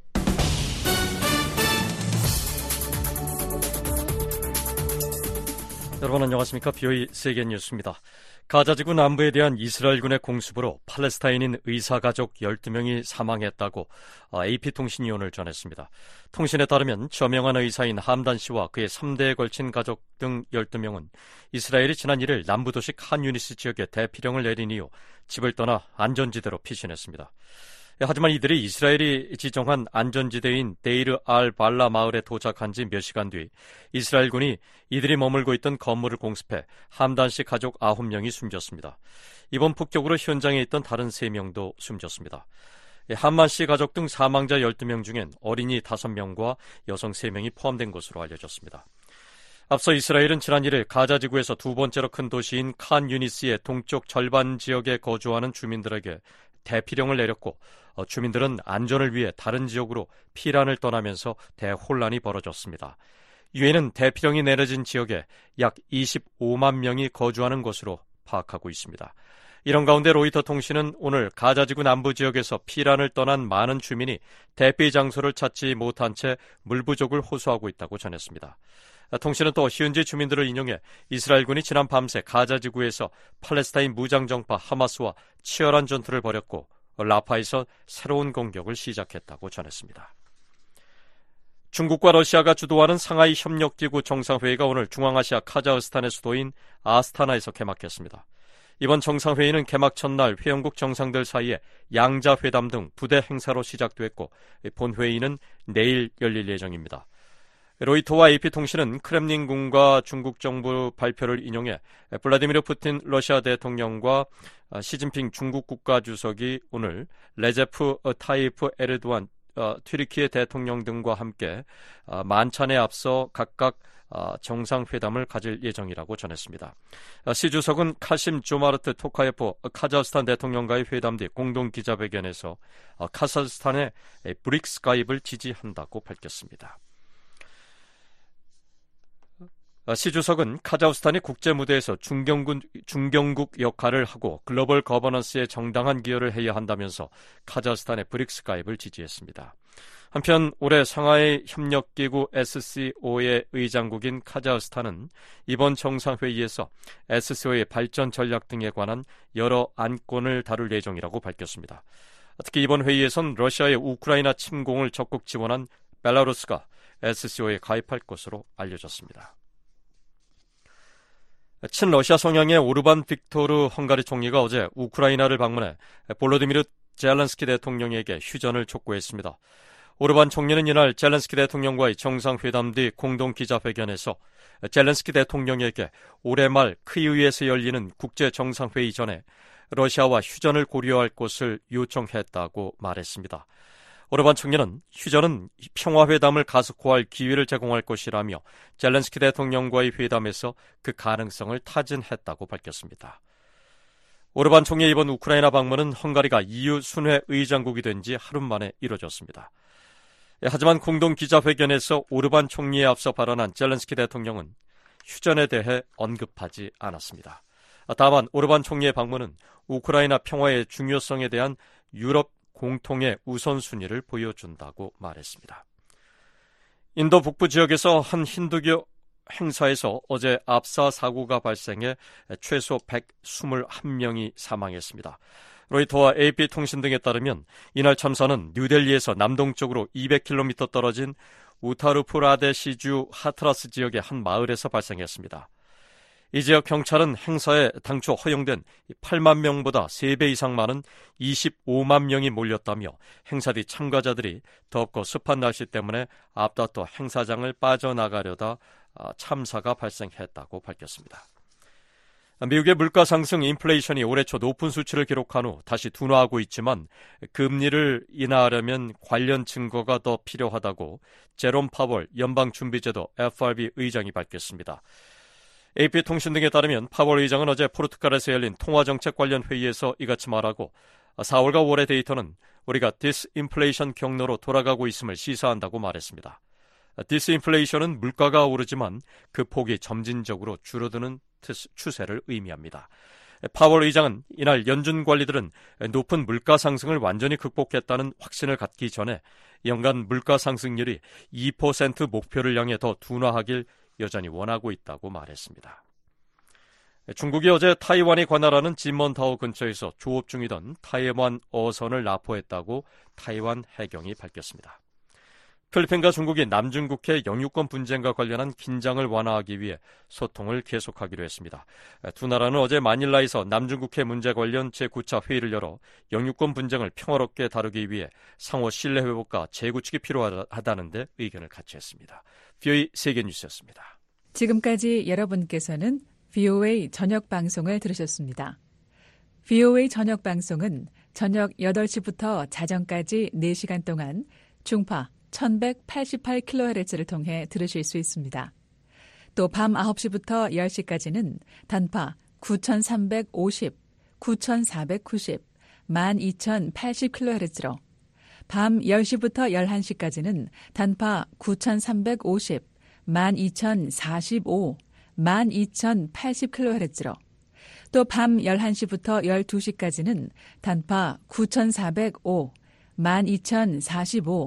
여러분 안녕하십니까? BOA 세계뉴스입니다. 가자지구 남부에 대한 이스라엘군의 공습으로 팔레스타인인 의사가족 12명이 사망했다고 AP통신이 오늘 전했습니다. 통신에 따르면 저명한 의사인 함단 씨와 그의 3대에 걸친 가족 등 12명은 이스라엘이 지난 1일 남부도시 칸 유니스 지역에 대피령을 내린 이후 집을 떠나 안전지대로 피신했습니다. 하지만 이들이 이스라엘이 지정한 안전지대인 데이르 알 발라 마을에 도착한 지 몇 시간 뒤 이스라엘군이 이들이 머물고 있던 건물을 공습해 함단 씨 가족 9명이 숨졌습니다. 이번 폭격으로 현장에 있던 다른 3명도 숨졌습니다. 함단 씨 가족 등 사망자 12명 중엔 어린이 5명과 여성 3명이 포함된 것으로 알려졌습니다. 앞서 이스라엘은 지난 1일 가자지구에서 두 번째로 큰 도시인 칸 유니스의 동쪽 절반 지역에 거주하는 주민들에게 대피령을 내렸고 주민들은 안전을 위해 다른 지역으로 피란을 떠나면서 대혼란이 벌어졌습니다. 유엔은 대피령이 내려진 지역에 약 25만 명이 거주하는 것으로 파악하고 있습니다. 이런 가운데 로이터 통신은 오늘 가자지구 남부 지역에서 피란을 떠난 많은 주민이 대피 장소를 찾지 못한 채 물 부족을 호소하고 있다고 전했습니다. 통신은 또 현지 주민들을 인용해 이스라엘군이 지난 밤새 가자지구에서 팔레스타인 무장정파 하마스와 치열한 전투를 벌였고 라파에서 새로운 공격을 시작했다고 전했습니다. 중국과 러시아가 주도하는 상하이 협력기구 정상회의가 오늘 중앙아시아 카자흐스탄의 수도인 아스타나에서 개막했습니다. 이번 정상회의는 개막 첫날 회원국 정상들 사이에 양자회담 등 부대 행사로 시작됐고 본회의는 내일 열릴 예정입니다. 로이터와 AP통신은 크렘린궁과 중국 정부 발표를 인용해 블라디미르 푸틴 러시아 대통령과 시진핑 중국 국가주석이 오늘 레제프 타이프 에르도안 튀르키예 대통령 등과 함께 만찬에 앞서 각각 정상회담을 가질 예정이라고 전했습니다. 시 주석은 카심 조마르트 토카예프 카자흐스탄 대통령과의 회담 뒤 공동 기자회견에서 카자흐스탄의 브릭스 가입을 지지한다고 밝혔습니다. 시 주석은 카자흐스탄이 국제 무대에서 중견국 역할을 하고 글로벌 거버넌스에 정당한 기여를 해야 한다면서 카자흐스탄의 브릭스 가입을 지지했습니다. 한편 올해 상하이 협력기구 SCO의 의장국인 카자흐스탄은 이번 정상회의에서 SCO의 발전 전략 등에 관한 여러 안건을 다룰 예정이라고 밝혔습니다. 특히 이번 회의에선 러시아의 우크라이나 침공을 적극 지원한 벨라루스가 SCO에 가입할 것으로 알려졌습니다. 친러시아 성향의 오르반 빅토르 헝가리 총리가 어제 우크라이나를 방문해 볼로디미르 젤렌스키 대통령에게 휴전을 촉구했습니다. 오르반 총리는 이날 젤렌스키 대통령과의 정상회담 뒤 공동 기자회견에서 젤렌스키 대통령에게 올해 말 키이우에서 열리는 국제정상회의 전에 러시아와 휴전을 고려할 것을 요청했다고 말했습니다. 오르반 총리는 휴전은 평화회담을 가속화할 기회를 제공할 것이라며 젤렌스키 대통령과의 회담에서 그 가능성을 타진했다고 밝혔습니다. 오르반 총리의 이번 우크라이나 방문은 헝가리가 EU 순회 의장국이 된 지 하루 만에 이뤄졌습니다. 하지만 공동 기자회견에서 오르반 총리에 앞서 발언한 젤렌스키 대통령은 휴전에 대해 언급하지 않았습니다. 다만 오르반 총리의 방문은 우크라이나 평화의 중요성에 대한 유럽 공통의 우선순위를 보여준다고 말했습니다. 인도 북부 지역에서 한 힌두교 행사에서 어제 압사 사고가 발생해 최소 121명이 사망했습니다. 로이터와 AP통신 등에 따르면 이날 참사는 뉴델리에서 남동쪽으로 200km 떨어진 우타르프라데시주 하트라스 지역의 한 마을에서 발생했습니다. 이 지역 경찰은 행사에 당초 허용된 8만 명보다 3배 이상 많은 25만 명이 몰렸다며 행사 뒤 참가자들이 덥고 습한 날씨 때문에 앞다퉈 행사장을 빠져나가려다 참사가 발생했다고 밝혔습니다. 미국의 물가 상승 인플레이션이 올해 초 높은 수치를 기록한 후 다시 둔화하고 있지만 금리를 인하하려면 관련 증거가 더 필요하다고 제롬 파월 연방준비제도 FRB 의장이 밝혔습니다. AP통신 등에 따르면 파월 의장은 어제 포르투갈에서 열린 통화정책 관련 회의에서 이같이 말하고 4월과 5월의 데이터는 우리가 디스인플레이션 경로로 돌아가고 있음을 시사한다고 말했습니다. 디스인플레이션은 물가가 오르지만 그 폭이 점진적으로 줄어드는 추세를 의미합니다. 파월 의장은 이날 연준 관리들은 높은 물가 상승을 완전히 극복했다는 확신을 갖기 전에 연간 물가 상승률이 2% 목표를 향해 더 둔화하길 여전히 원하고 있다고 말했습니다. 중국이 어제 타이완이 관할하는 진먼타오 근처에서 조업 중이던 타이완 어선을 납포했다고 타이완 해경이 밝혔습니다. 필리핀과 중국이 남중국해 영유권 분쟁과 관련한 긴장을 완화하기 위해 소통을 계속하기로 했습니다. 두 나라는 어제 마닐라에서 남중국해 문제 관련 제9차 회의를 열어 영유권 분쟁을 평화롭게 다루기 위해 상호 신뢰 회복과 재구축이 필요하다는 데 의견을 같이 했습니다. VOA 세계뉴스였습니다. 지금까지 여러분께서는 VOA 저녁 방송을 들으셨습니다. VOA 저녁 방송은 저녁 8시부터 자정까지 4시간 동안 중파 1188kHz를 통해 들으실 수 있습니다. 또 밤 9시부터 10시까지는 단파 9350, 9490, 12080kHz로 밤 10시부터 11시까지는 단파 9350, 12045, 12080kHz로 또 밤 11시부터 12시까지는 단파 9405, 12045,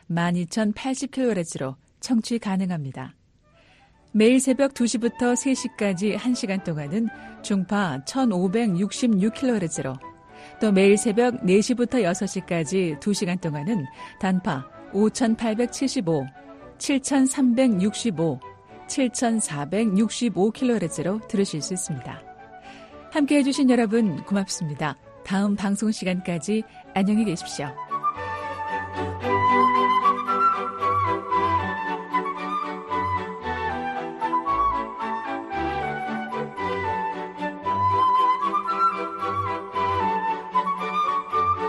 12080kHz로 청취 가능합니다. 매일 새벽 2시부터 3시까지 1시간 동안은 중파 1566kHz로 또 매일 새벽 4시부터 6시까지 2시간 동안은 단파 5875, 7,365, 7,465kHz로 들으실 수 있습니다. 함께해 주신 여러분 고맙습니다. 다음 방송 시간까지 안녕히 계십시오.